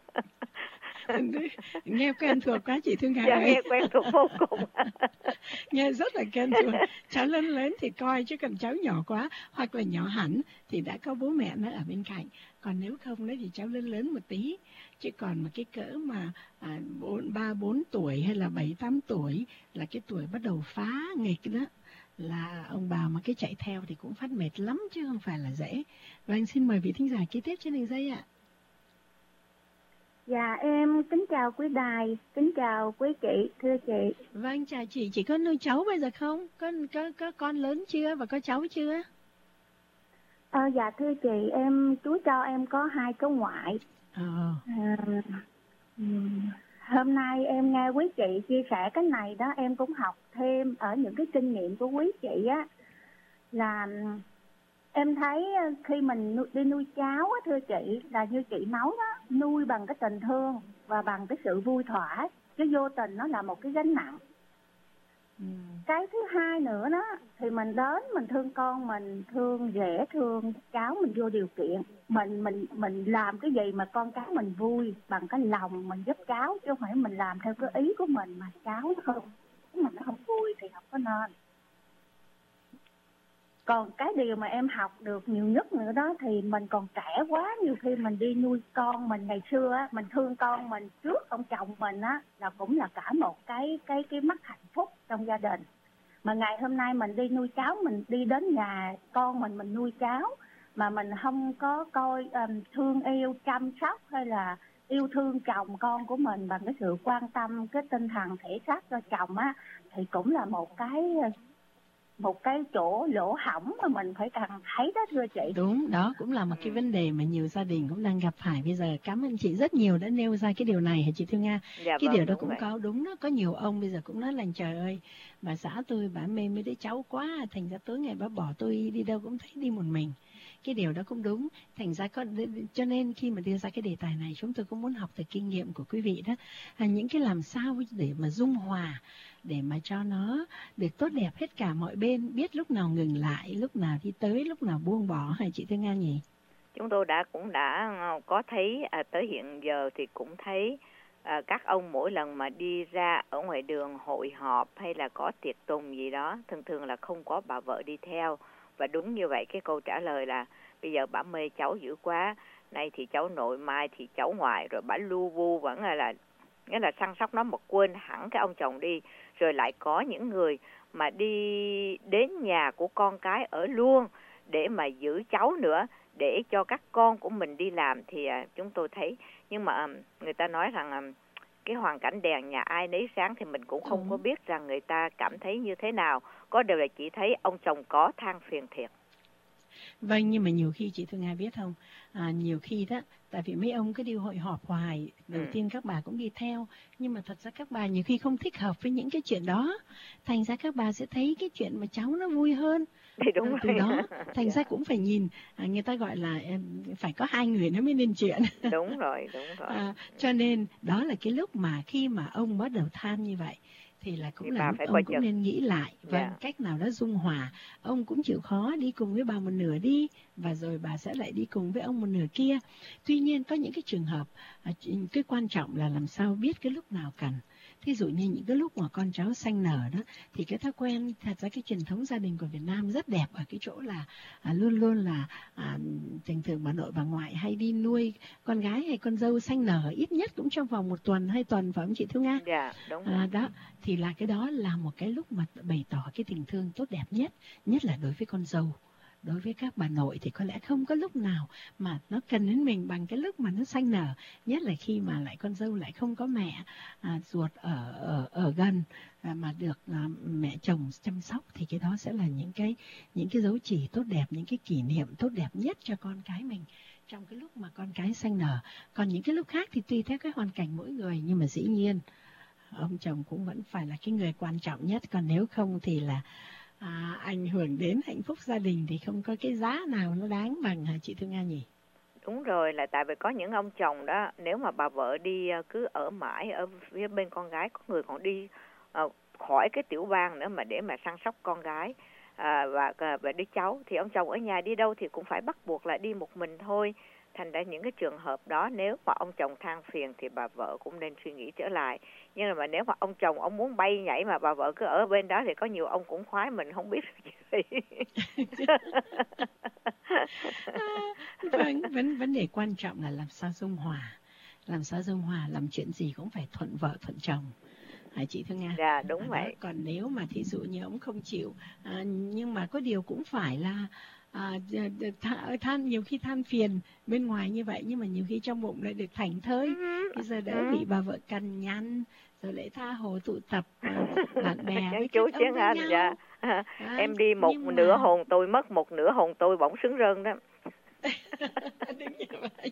Nghe quen thuộc quá chị Thương Nga ơi. Nghe quen thuộc vô cùng. Nghe rất là quen thuộc. Cháu lớn thì coi, chứ còn cháu nhỏ quá hoặc là nhỏ hẳn thì đã có bố mẹ nó ở bên cạnh. Còn nếu không thì cháu lớn một tí. Chứ còn mà cái cỡ mà 3-4 tuổi hay là 7-8 tuổi là cái tuổi bắt đầu phá nghịch đó, là ông bà mà cái chạy theo thì cũng phát mệt lắm chứ không phải là dễ. Và anh xin mời vị thính giả kế tiếp trên đường dây ạ. Dạ, em kính chào quý đài, kính chào quý chị, thưa chị. Vâng, chào chị có nuôi cháu bây giờ không? Có con lớn chưa và có cháu chưa? Dạ thưa chị, chú cho em có 2 cháu ngoại. Hôm nay em nghe quý chị chia sẻ cái này đó, em cũng học thêm ở những cái kinh nghiệm của quý chị á, là em thấy khi mình đi nuôi cháu á, thưa chị, là như chị nói đó, nuôi bằng cái tình thương và bằng cái sự vui thỏa, chứ vô tình nó là một cái gánh nặng. Cái thứ hai nữa đó, thì mình đến mình thương con mình, thương rể, thương cháu mình vô điều kiện, mình làm cái gì mà con cái mình vui bằng cái lòng mình giúp cháu, chứ không phải mình làm theo cái ý của mình mà cháu nó không vui thì không có nên. Còn cái điều mà em học được nhiều nhất nữa đó, thì mình còn trẻ quá, nhiều khi mình đi nuôi con mình ngày xưa á, mình thương con mình trước ông chồng mình á, là cũng là cả một cái mắt hạnh phúc trong gia đình. Mà ngày hôm nay mình đi nuôi cháu, mình đi đến nhà con mình nuôi cháu, mà mình không có coi thương yêu, chăm sóc hay là yêu thương chồng con của mình bằng cái sự quan tâm, cái tinh thần thể xác cho chồng á, thì cũng là một cái chỗ lỗ hổng mà mình phải cần thấy đó, thưa chị. Đúng, đó cũng là một cái vấn đề mà nhiều gia đình cũng đang gặp phải bây giờ. Cảm ơn chị rất nhiều đã nêu ra cái điều này hả chị Thương Nga? Dạ, cái vâng, điều đó đúng cũng vậy. có đúng đó, có nhiều ông bây giờ cũng nói là trời ơi, bà xã tôi bà mê mấy đứa cháu quá, thành ra tối ngày bà bỏ tôi đi đâu cũng thấy đi một mình. Cái điều đó cũng đúng, thành ra cho nên khi mà đưa ra cái đề tài này, chúng tôi cũng muốn học từ kinh nghiệm của quý vị đó, những cái làm sao để mà dung hòa, để mà cho nó được tốt đẹp hết cả mọi bên, biết lúc nào ngừng lại, lúc nào đi tới, lúc nào buông bỏ, hả chị Thương Nga nhỉ? chúng tôi cũng đã có thấy tới hiện giờ thì cũng thấy các ông mỗi lần mà đi ra ở ngoài đường hội họp hay là có tiệc tùng gì đó, thường là không có bà vợ đi theo. Và đúng như vậy, cái câu trả lời là bây giờ bà mê cháu dữ quá, nay thì cháu nội, mai thì cháu ngoại, rồi bà lu bu vẫn là nghĩa là săn sóc nó mà quên hẳn cái ông chồng đi. Rồi lại có những người mà đi đến nhà của con cái ở luôn để mà giữ cháu nữa, để cho các con của mình đi làm. Thì chúng tôi thấy, nhưng mà người ta nói rằng cái hoàn cảnh đèn nhà ai nấy sáng, thì mình cũng không có biết rằng người ta cảm thấy như thế nào. Có điều là chỉ thấy ông chồng có than phiền thiệt. Vâng, nhưng mà nhiều khi chị Thương Nga biết không, nhiều khi đó, tại vì mấy ông cứ đi hội họp hoài, đầu tiên các bà cũng đi theo, nhưng mà thật ra các bà nhiều khi không thích hợp với những cái chuyện đó, thành ra các bà sẽ thấy cái chuyện mà cháu nó vui hơn. Đúng từ đó thành ra cũng phải nhìn, người ta gọi là phải có hai người nó mới nên chuyện. Đúng rồi. Cho nên đó là cái lúc mà khi mà ông bắt đầu than như vậy thì là cũng là lúc ông cũng nên nghĩ lại cách nào đó dung hòa. Ông cũng chịu khó đi cùng với bà một nửa đi, và rồi bà sẽ lại đi cùng với ông một nửa kia. Tuy nhiên có những cái trường hợp, cái quan trọng là làm sao biết cái lúc nào cần. Thí dụ như những cái lúc mà con cháu sanh nở đó, thì cái thói quen, thật ra cái truyền thống gia đình của Việt Nam rất đẹp ở cái chỗ là luôn luôn là thường bà nội bà ngoại hay đi nuôi con gái hay con dâu sanh nở ít nhất cũng trong vòng 1 tuần 2 tuần, phải không chị Thu Nga? Dạ, đúng. Đó thì là cái đó là một cái lúc mà bày tỏ cái tình thương tốt đẹp nhất là đối với con dâu. Đối với các bà nội thì có lẽ không có lúc nào mà nó cần đến mình bằng cái lúc mà nó sanh nở, nhất là khi mà lại con dâu lại không có mẹ ruột ở gần mà được mẹ chồng chăm sóc, thì cái đó sẽ là những cái dấu chỉ tốt đẹp, những cái kỷ niệm tốt đẹp nhất cho con cái mình trong cái lúc mà con cái sanh nở. Còn những cái lúc khác thì tùy theo cái hoàn cảnh mỗi người, nhưng mà dĩ nhiên ông chồng cũng vẫn phải là cái người quan trọng nhất, còn nếu không thì là ảnh hưởng đến hạnh phúc gia đình thì không có cái giá nào nó đáng bằng, hả chị Thương Nga nhỉ? Đúng rồi, là tại vì có những ông chồng đó, nếu mà bà vợ đi cứ ở mãi ở phía bên con gái, có người còn đi khỏi cái tiểu bang nữa mà để mà săn sóc con gái và đứa cháu, thì ông chồng ở nhà đi đâu thì cũng phải bắt buộc là đi một mình thôi. Thành ra những cái trường hợp đó, nếu mà ông chồng than phiền thì bà vợ cũng nên suy nghĩ trở lại. Nhưng mà nếu mà ông chồng ông muốn bay nhảy mà bà vợ cứ ở bên đó thì có nhiều ông cũng khoái mình không biết gì. Vâng, vấn đề quan trọng là làm sao dung hòa. Làm sao dung hòa, làm chuyện gì cũng phải thuận vợ thuận chồng. Hả chị Thương Nga? Dạ, đúng vậy. Đó, còn nếu mà thí dụ như ông không chịu, nhưng mà có điều cũng phải là nhiều khi than phiền bên ngoài như vậy, nhưng mà nhiều khi trong bụng lại được thảnh thơi. Bây giờ đỡ bị bà vợ cằn nhằn, rồi lại tha hồ tụ tập bạn bè với chú các ông với nhau. Dạ. Em đi một nửa hồn tôi mất, một nửa hồn tôi bỗng sướng rơn đó. Đúng như vậy.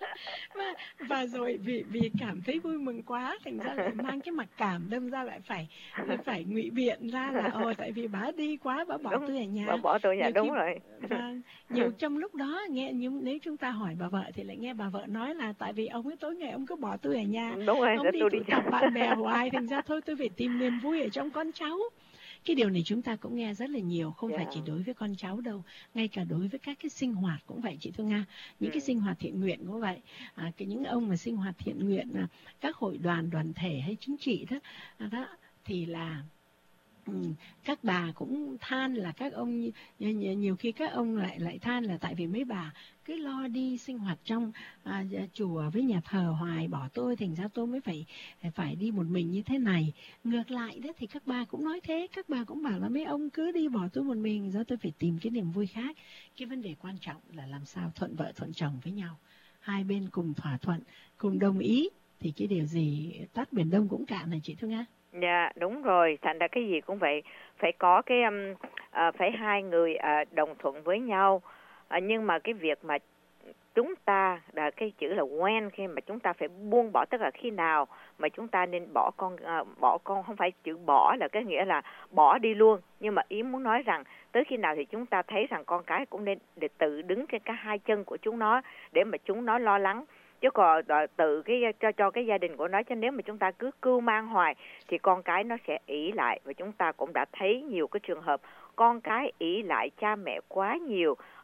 Và rồi vì cảm thấy vui mừng quá, thành ra lại mang cái mặc cảm, đâm ra lại phải ngụy biện ra là tại vì bà đi quá, bà bỏ tôi ở nhà. Bà bỏ tôi ở nhà, đúng rồi. Nhiều trong lúc đó nghe, nếu chúng ta hỏi bà vợ thì lại nghe bà vợ nói là tại vì ông ấy tối ngày ông cứ bỏ tôi ở nhà, đúng rồi, ông đi tụ tập bạn bè hoài, thành ra thôi tôi phải tìm niềm vui ở trong con cháu. Cái điều này chúng ta cũng nghe rất là nhiều, không phải chỉ đối với con cháu đâu, ngay cả đối với các cái sinh hoạt cũng vậy chị Thương Nga. Những cái sinh hoạt thiện nguyện cũng vậy. Những ông mà sinh hoạt thiện nguyện, các hội đoàn thể hay chính trị đó thì là các bà cũng than là các ông, nhiều khi các ông lại than là tại vì mấy bà cứ lo đi sinh hoạt trong chùa với nhà thờ hoài, bỏ tôi, thành ra tôi mới phải đi một mình như thế này. Ngược lại đó thì các bà cũng nói thế, các bà cũng bảo là mấy ông cứ đi bỏ tôi một mình, do tôi phải tìm cái niềm vui khác. Cái vấn đề quan trọng là làm sao thuận vợ thuận chồng với nhau, hai bên cùng thỏa thuận, cùng đồng ý, thì cái điều gì tắt biển Đông cũng cạn này chị Thương Nga. Dạ, đúng rồi. Thành ra cái gì cũng vậy, phải có cái phải hai người đồng thuận với nhau. Nhưng mà cái việc mà chúng ta là cái chữ là when, khi mà chúng ta phải buông bỏ, tức là khi nào mà chúng ta nên bỏ con, không phải chữ bỏ là cái nghĩa là bỏ đi luôn, nhưng mà ý muốn nói rằng tới khi nào thì chúng ta thấy rằng con cái cũng nên để tự đứng trên cả hai chân của chúng nó để mà chúng nó lo lắng, chứ còn tự cho cái gia đình của nó. Chứ nếu mà chúng ta cứ cưu mang hoài thì con cái nó sẽ ỷ lại, và chúng ta cũng đã thấy nhiều cái trường hợp con cái ỷ lại cha mẹ quá nhiều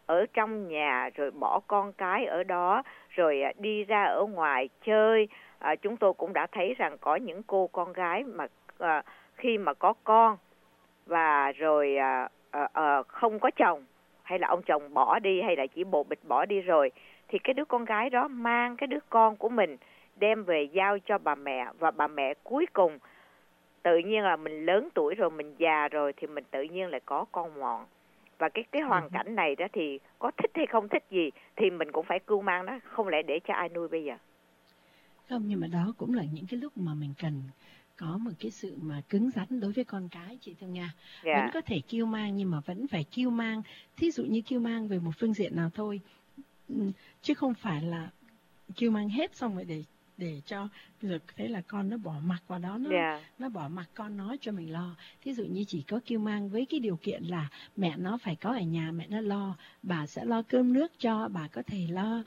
ở trong nhà rồi bỏ con cái ở đó rồi đi ra ở ngoài chơi. Chúng tôi cũng đã thấy rằng có những cô con gái mà khi mà có con và rồi không có chồng, hay là ông chồng bỏ đi, hay là chỉ bộ bịch bỏ đi rồi, thì cái đứa con gái đó mang cái đứa con của mình đem về giao cho bà mẹ, và bà mẹ cuối cùng tự nhiên là mình lớn tuổi rồi, mình già rồi thì mình tự nhiên lại có con mọn. Và cái hoàn cảnh này đó thì có thích hay không thích gì thì mình cũng phải cưu mang đó, không lẽ để cho ai nuôi bây giờ? Không, nhưng mà đó cũng là những cái lúc mà mình cần có một cái sự mà cứng rắn đối với con cái, chị Thương Nga. Vẫn có thể kêu mang nhưng mà vẫn phải kêu mang, thí dụ như kêu mang về một phương diện nào thôi, chứ không phải là kêu mang hết xong rồi để cho rồi thế là con nó bỏ mặc vào đó, nó bỏ mặc con nó cho mình lo. Thí dụ như chỉ có kêu mang với cái điều kiện là mẹ nó phải có ở nhà, mẹ nó lo, bà sẽ lo cơm nước cho, bà có thể lo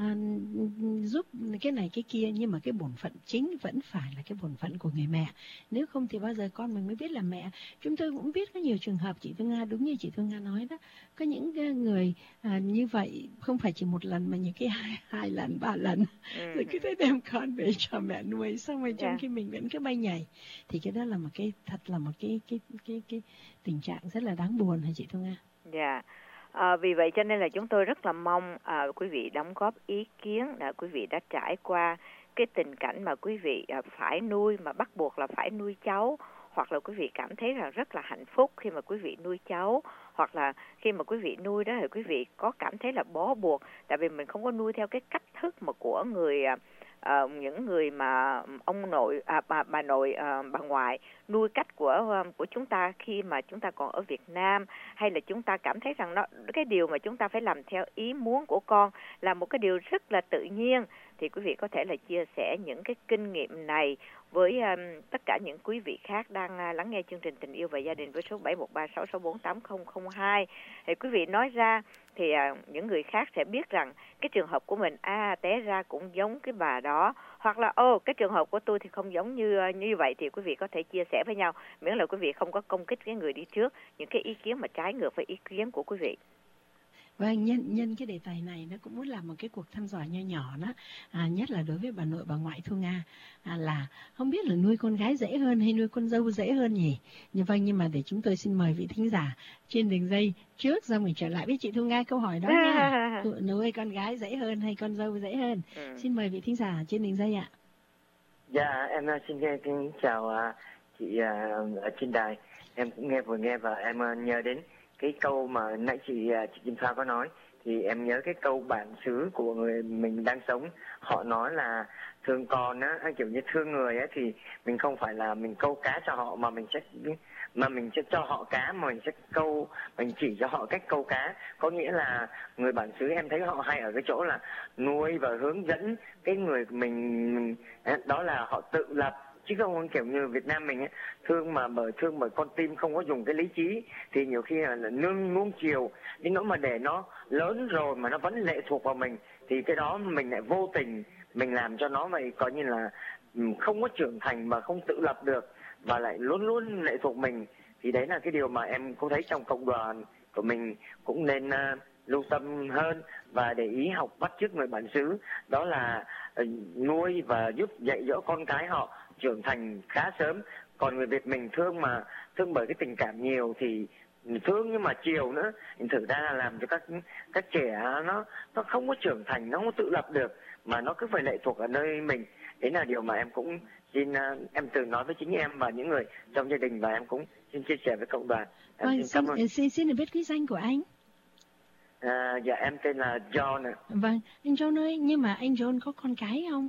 giúp cái này cái kia, nhưng mà cái bổn phận chính vẫn phải là cái bổn phận của người mẹ. Nếu không thì bao giờ con mình mới biết là mẹ. Chúng tôi cũng biết có nhiều trường hợp, chị Thương Nga, đúng như chị Thương Nga nói đó, có những người như vậy không phải chỉ một lần mà những cái hai lần, 3 lần rồi cứ thế đem con về cho mẹ nuôi, xong rồi trong khi mình vẫn cứ bay nhảy, thì cái đó là một cái thật là một cái tình trạng rất là đáng buồn hả chị Thương Nga? Vì vậy cho nên là chúng tôi rất là mong quý vị đóng góp ý kiến. Quý vị đã trải qua cái tình cảnh mà quý vị phải nuôi, mà bắt buộc là phải nuôi cháu, hoặc là quý vị cảm thấy là rất là hạnh phúc khi mà quý vị nuôi cháu, hoặc là khi mà quý vị nuôi đó thì quý vị có cảm thấy là bó buộc, tại vì mình không có nuôi theo cái cách thức mà của những người mà ông nội, bà nội, bà ngoại nuôi cách của chúng ta khi mà chúng ta còn ở Việt Nam, hay là chúng ta cảm thấy rằng cái điều mà chúng ta phải làm theo ý muốn của con là một cái điều rất là tự nhiên, thì quý vị có thể là chia sẻ những cái kinh nghiệm này với tất cả những quý vị khác đang lắng nghe chương trình Tình Yêu và Gia Đình với số 7136648002. Thì quý vị nói ra thì những người khác sẽ biết rằng cái trường hợp của mình té ra cũng giống cái bà đó, hoặc là cái trường hợp của tôi thì không giống như vậy, thì quý vị có thể chia sẻ với nhau, miễn là quý vị không có công kích cái người đi trước, những cái ý kiến mà trái ngược với ý kiến của quý vị. Vâng, nhân cái đề tài này nó cũng muốn làm một cái cuộc thăm dò nho nhỏ đó, nhất là đối với bà nội bà ngoại Thu Nga, là không biết là nuôi con gái dễ hơn hay nuôi con dâu dễ hơn nhỉ? Nhưng mà để chúng tôi xin mời vị thính giả trên đường dây trước, rồi mình trở lại với chị Thu Nga câu hỏi đó nha. Nuôi con gái dễ hơn hay con dâu dễ hơn? Xin mời vị thính giả trên đường dây ạ. Dạ, em xin kính chào chị ở trên đài. Em cũng vừa nghe và em nhớ đến cái câu mà nãy chị Kim Thoa có nói, thì em nhớ cái câu bản xứ của người mình đang sống, họ nói là thương con á, kiểu như thương người á, thì mình không phải là mình câu cá cho họ, mà mình sẽ cho họ cá, mà mình chỉ cho họ cách câu cá. Có nghĩa là người bản xứ em thấy họ hay ở cái chỗ là nuôi và hướng dẫn cái người mình đó là họ tự lập, chứ không kiểu như Việt Nam mình ấy, thương bởi con tim, không có dùng cái lý trí, thì nhiều khi là nuông chiều đến nỗi mà để nó lớn rồi mà nó vẫn lệ thuộc vào mình, thì cái đó mình lại vô tình mình làm cho nó vậy, coi như là không có trưởng thành mà không tự lập được, và lại luôn luôn lệ thuộc mình. Thì đấy là cái điều mà em có thấy trong cộng đoàn của mình cũng nên lưu tâm hơn và để ý học bắt chước người bản xứ, đó là nuôi và giúp dạy dỗ con cái họ trưởng thành khá sớm. Còn người Việt mình thương bởi cái tình cảm nhiều thì thương nhưng mà chiều nữa, thực ra là làm cho các trẻ nó không có trưởng thành, nó không có tự lập được, mà nó cứ phải lệ thuộc ở nơi mình. Đấy là điều mà em cũng xin em từng nói với chính em và những người trong gia đình, và em cũng xin chia sẻ với cộng đoàn. Xin được biết cái danh của anh. Dạ em tên là John ạ. Vâng, anh John ơi, nhưng mà anh John có con cái không?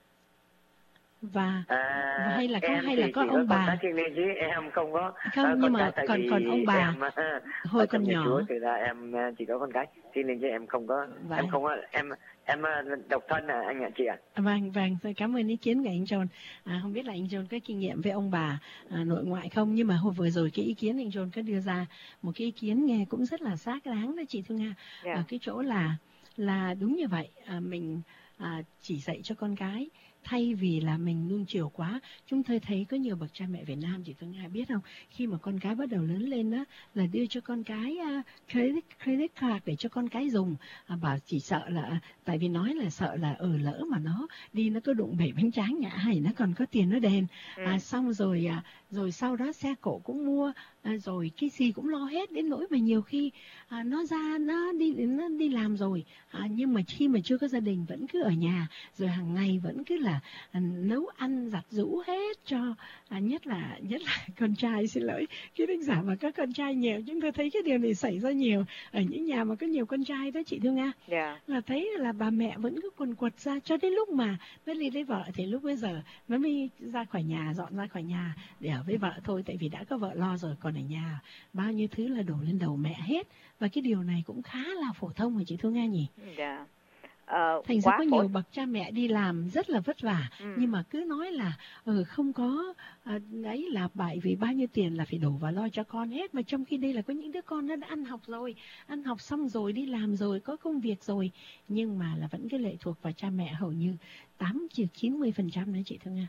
Và hay là có ông bà? Chứ em không có. Không, nhưng mà còn ông bà hồi còn nhỏ. Chúa, thì là em chỉ có con cái, nên chứ em không có. Vậy. Em không có, em độc thân anh ạ chị ạ. Vâng, tôi cảm ơn ý kiến của anh John. Không biết là anh John có kinh nghiệm với ông bà nội ngoại không, nhưng mà hồi vừa rồi cái ý kiến anh John có đưa ra một cái ý kiến nghe cũng rất là xác đáng đó chị Thu Nga. Ở cái chỗ là đúng như vậy, mình chỉ dạy cho con cái, thay vì là mình nuông chiều quá. Chúng tôi thấy có nhiều bậc cha mẹ Việt Nam, chị Phương Nga biết không, khi mà con cái bắt đầu lớn lên đó là đưa cho con cái credit card để cho con cái dùng, bảo chỉ sợ là, tại vì nói là sợ là lỡ mà nó đi nó có đụng bể bánh tráng ngã hay nó còn có tiền nó đền. Xong rồi rồi sau đó xe cộ cũng mua, rồi cái gì cũng lo hết, đến nỗi mà nhiều khi nó ra nó đi làm rồi, nhưng mà khi mà chưa có gia đình vẫn cứ ở nhà, rồi hàng ngày vẫn cứ là nấu ăn giặt giũ hết cho, nhất là con trai, xin lỗi khi thính giả mà các con trai nhiều, chúng tôi thấy cái điều này xảy ra nhiều ở những nhà mà có nhiều con trai đó chị Thương Nga. Là thấy là bà mẹ vẫn cứ quần quật ra cho đến lúc mà nó đi lấy vợ thì lúc bây giờ nó mới ra khỏi nhà, dọn ra khỏi nhà để ở với vợ thôi, tại vì đã có vợ lo rồi, còn ở nhà bao nhiêu thứ là đổ lên đầu mẹ hết. Và cái điều này cũng khá là phổ thông rồi chị Thương Nga nhỉ? Thành ra có nhiều bậc cha mẹ đi làm rất là vất vả, nhưng mà cứ nói là không có đấy là bởi vì bao nhiêu tiền là phải đổ vào lo cho con hết, mà trong khi đây là có những đứa con nó đã ăn học rồi, ăn học xong rồi, đi làm rồi, có công việc rồi, nhưng mà là vẫn cái lệ thuộc vào cha mẹ hầu như 80-90% đấy chị Thương Nga.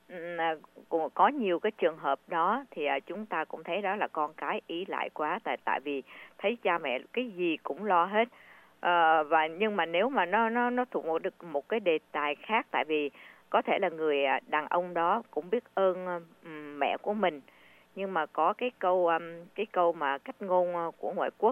Có nhiều cái trường hợp đó thì chúng ta cũng thấy đó là con cái ý lại quá, tại vì thấy cha mẹ cái gì cũng lo hết. Và nhưng mà nếu mà nó thuộc được một cái đề tài khác, tại vì có thể là người đàn ông đó cũng biết ơn mẹ của mình, nhưng mà có cái câu mà cách ngôn của ngoại quốc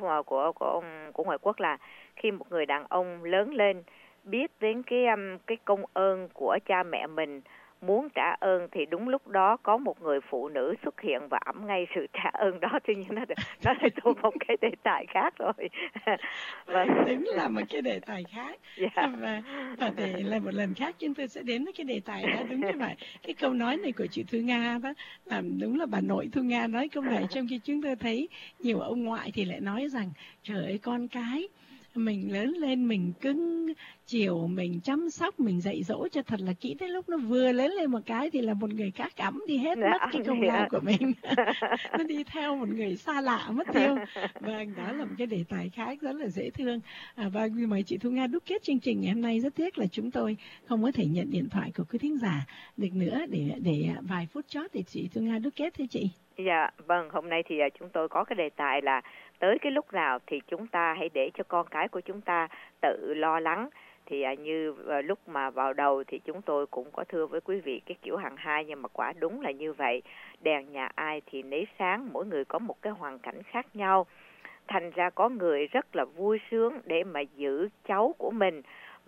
của ngoại quốc là khi một người đàn ông lớn lên biết đến cái công ơn của cha mẹ mình, muốn trả ơn thì đúng lúc đó có một người phụ nữ xuất hiện và ẵm ngay sự trả ơn đó. Tuy nhiên nó lại thuộc một cái đề tài khác rồi. Đúng là một cái đề tài khác. Và để là một lần khác chúng tôi sẽ đến với cái đề tài đó. Đúng như vậy. Cái câu nói này của chị Thu Nga đó, đúng là bà nội Thu Nga nói câu này, trong khi chúng tôi thấy nhiều ông ngoại thì lại nói rằng trời ơi, con cái mình lớn lên mình cưng chiều, mình chăm sóc, mình dạy dỗ cho thật là kỹ, đến lúc nó vừa lớn lên một cái thì là một người khác ẵm đi hết mất cái công lao của mình. Nó đi theo một người xa lạ mất tiêu. Vâng, đó là một cái đề tài khác rất là dễ thương. Và mời chị Thu Nga đúc kết chương trình ngày hôm nay. Rất tiếc là chúng tôi không có thể nhận điện thoại của quý thính giả được nữa, để vài phút chót thì chị Thu Nga đúc kết thưa chị. Dạ, vâng, hôm nay thì chúng tôi có cái đề tài là tới cái lúc nào thì chúng ta hãy để cho con cái của chúng ta tự lo lắng. Thì như lúc mà vào đầu thì chúng tôi cũng có thưa với quý vị cái kiểu hàng hai, nhưng mà quả đúng là như vậy. Đèn nhà ai thì nấy sáng, mỗi người có một cái hoàn cảnh khác nhau. Thành ra có người rất là vui sướng để mà giữ cháu của mình.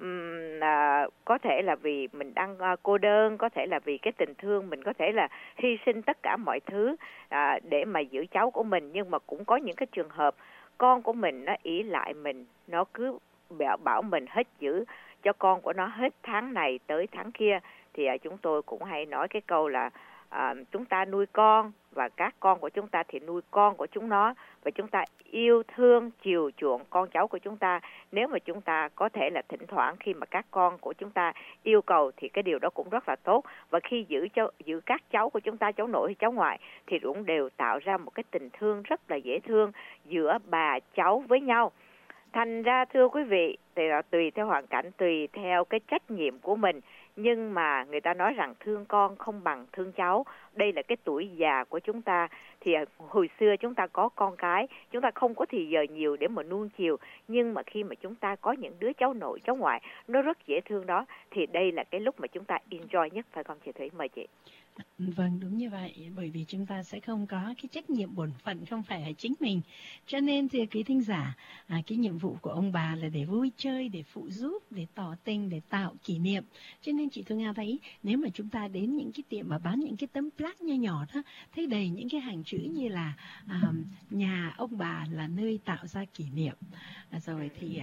Có thể là vì mình đang cô đơn, có thể là vì cái tình thương, mình có thể là hy sinh tất cả mọi thứ để mà giữ cháu của mình. Nhưng mà cũng có những cái trường hợp con của mình nó ỷ lại mình, nó cứ bảo mình hết giữ cho con của nó hết tháng này tới tháng kia. Thì chúng tôi cũng hay nói cái câu là chúng ta nuôi con và các con của chúng ta thì nuôi con của chúng nó, và chúng ta yêu thương chiều chuộng con cháu của chúng ta. Nếu mà chúng ta có thể là thỉnh thoảng khi mà các con của chúng ta yêu cầu thì cái điều đó cũng rất là tốt. Và khi giữ các cháu của chúng ta, cháu nội hay cháu ngoại, thì cũng đều tạo ra một cái tình thương rất là dễ thương giữa bà cháu với nhau. Thành ra thưa quý vị, thì là tùy theo hoàn cảnh, tùy theo cái trách nhiệm của mình. Nhưng mà người ta nói rằng thương con không bằng thương cháu. Đây là cái tuổi già của chúng ta. Thì hồi xưa chúng ta có con cái, chúng ta không có thì giờ nhiều để mà nuông chiều. Nhưng mà khi mà chúng ta có những đứa cháu nội, cháu ngoại, nó rất dễ thương đó, thì đây là cái lúc mà chúng ta enjoy nhất, phải không chị Thủy? Mời chị. Vâng, đúng như vậy, bởi vì chúng ta sẽ không có cái trách nhiệm bổn phận, không phải là chính mình. Cho nên thì quý thính giả, cái nhiệm vụ của ông bà là để vui chơi, để phụ giúp, để tỏ tình, để tạo kỷ niệm. Cho nên chị Thu Nga thấy nếu mà chúng ta đến những cái tiệm mà bán những cái tấm plaque nho nhỏ đó, thấy đầy những cái hàng chữ như là nhà ông bà là nơi tạo ra kỷ niệm, rồi thì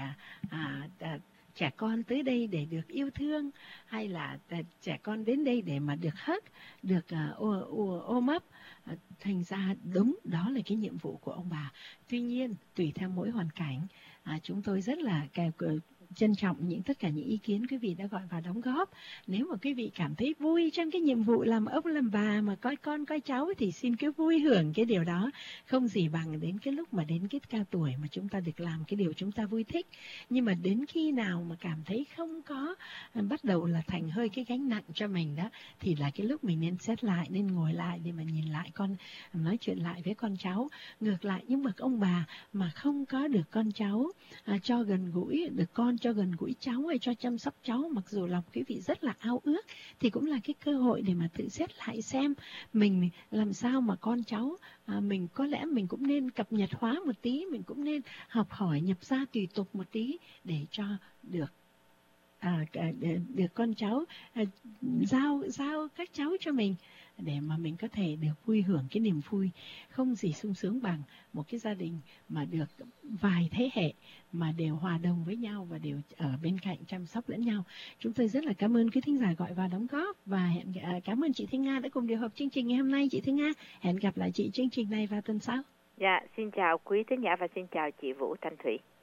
trẻ con tới đây để được yêu thương, hay là trẻ con đến đây để mà được hug, được ôm ấp. Thành ra đúng, đó là cái nhiệm vụ của ông bà. Tuy nhiên, tùy theo mỗi hoàn cảnh, chúng tôi rất là trân trọng tất cả những ý kiến quý vị đã gọi vào đóng góp. Nếu mà quý vị cảm thấy vui trong cái nhiệm vụ làm ông làm bà mà coi con coi cháu thì xin cứ vui hưởng cái điều đó. Không gì bằng đến cái lúc mà đến cái cao tuổi mà chúng ta được làm cái điều chúng ta vui thích. Nhưng mà đến khi nào mà cảm thấy không có, bắt đầu là thành hơi cái gánh nặng cho mình đó, thì là cái lúc mình nên xét lại, nên ngồi lại để mà nhìn lại nói chuyện lại với con cháu. Ngược lại những bậc ông bà mà không có được con cháu cho gần gũi, được con cho gần gũi cháu hay cho chăm sóc cháu, mặc dù lòng quý vị rất là ao ước, thì cũng là cái cơ hội để mà tự xét lại xem mình làm sao mà con cháu mình có lẽ mình cũng nên cập nhật hóa một tí, mình cũng nên học hỏi nhập gia tùy tục một tí để cho được được con cháu giao các cháu cho mình, để mà mình có thể được vui hưởng cái niềm vui. Không gì sung sướng bằng một cái gia đình mà được vài thế hệ mà đều hòa đồng với nhau và đều ở bên cạnh chăm sóc lẫn nhau. Chúng tôi rất là cảm ơn quý thính giả gọi vào đóng góp, và cảm ơn chị Thanh Nga đã cùng điều hợp chương trình ngày hôm nay. Chị Thanh Nga, hẹn gặp lại chị chương trình này vào tuần sau. Dạ, xin chào quý thính giả và xin chào chị Vũ Thanh Thủy.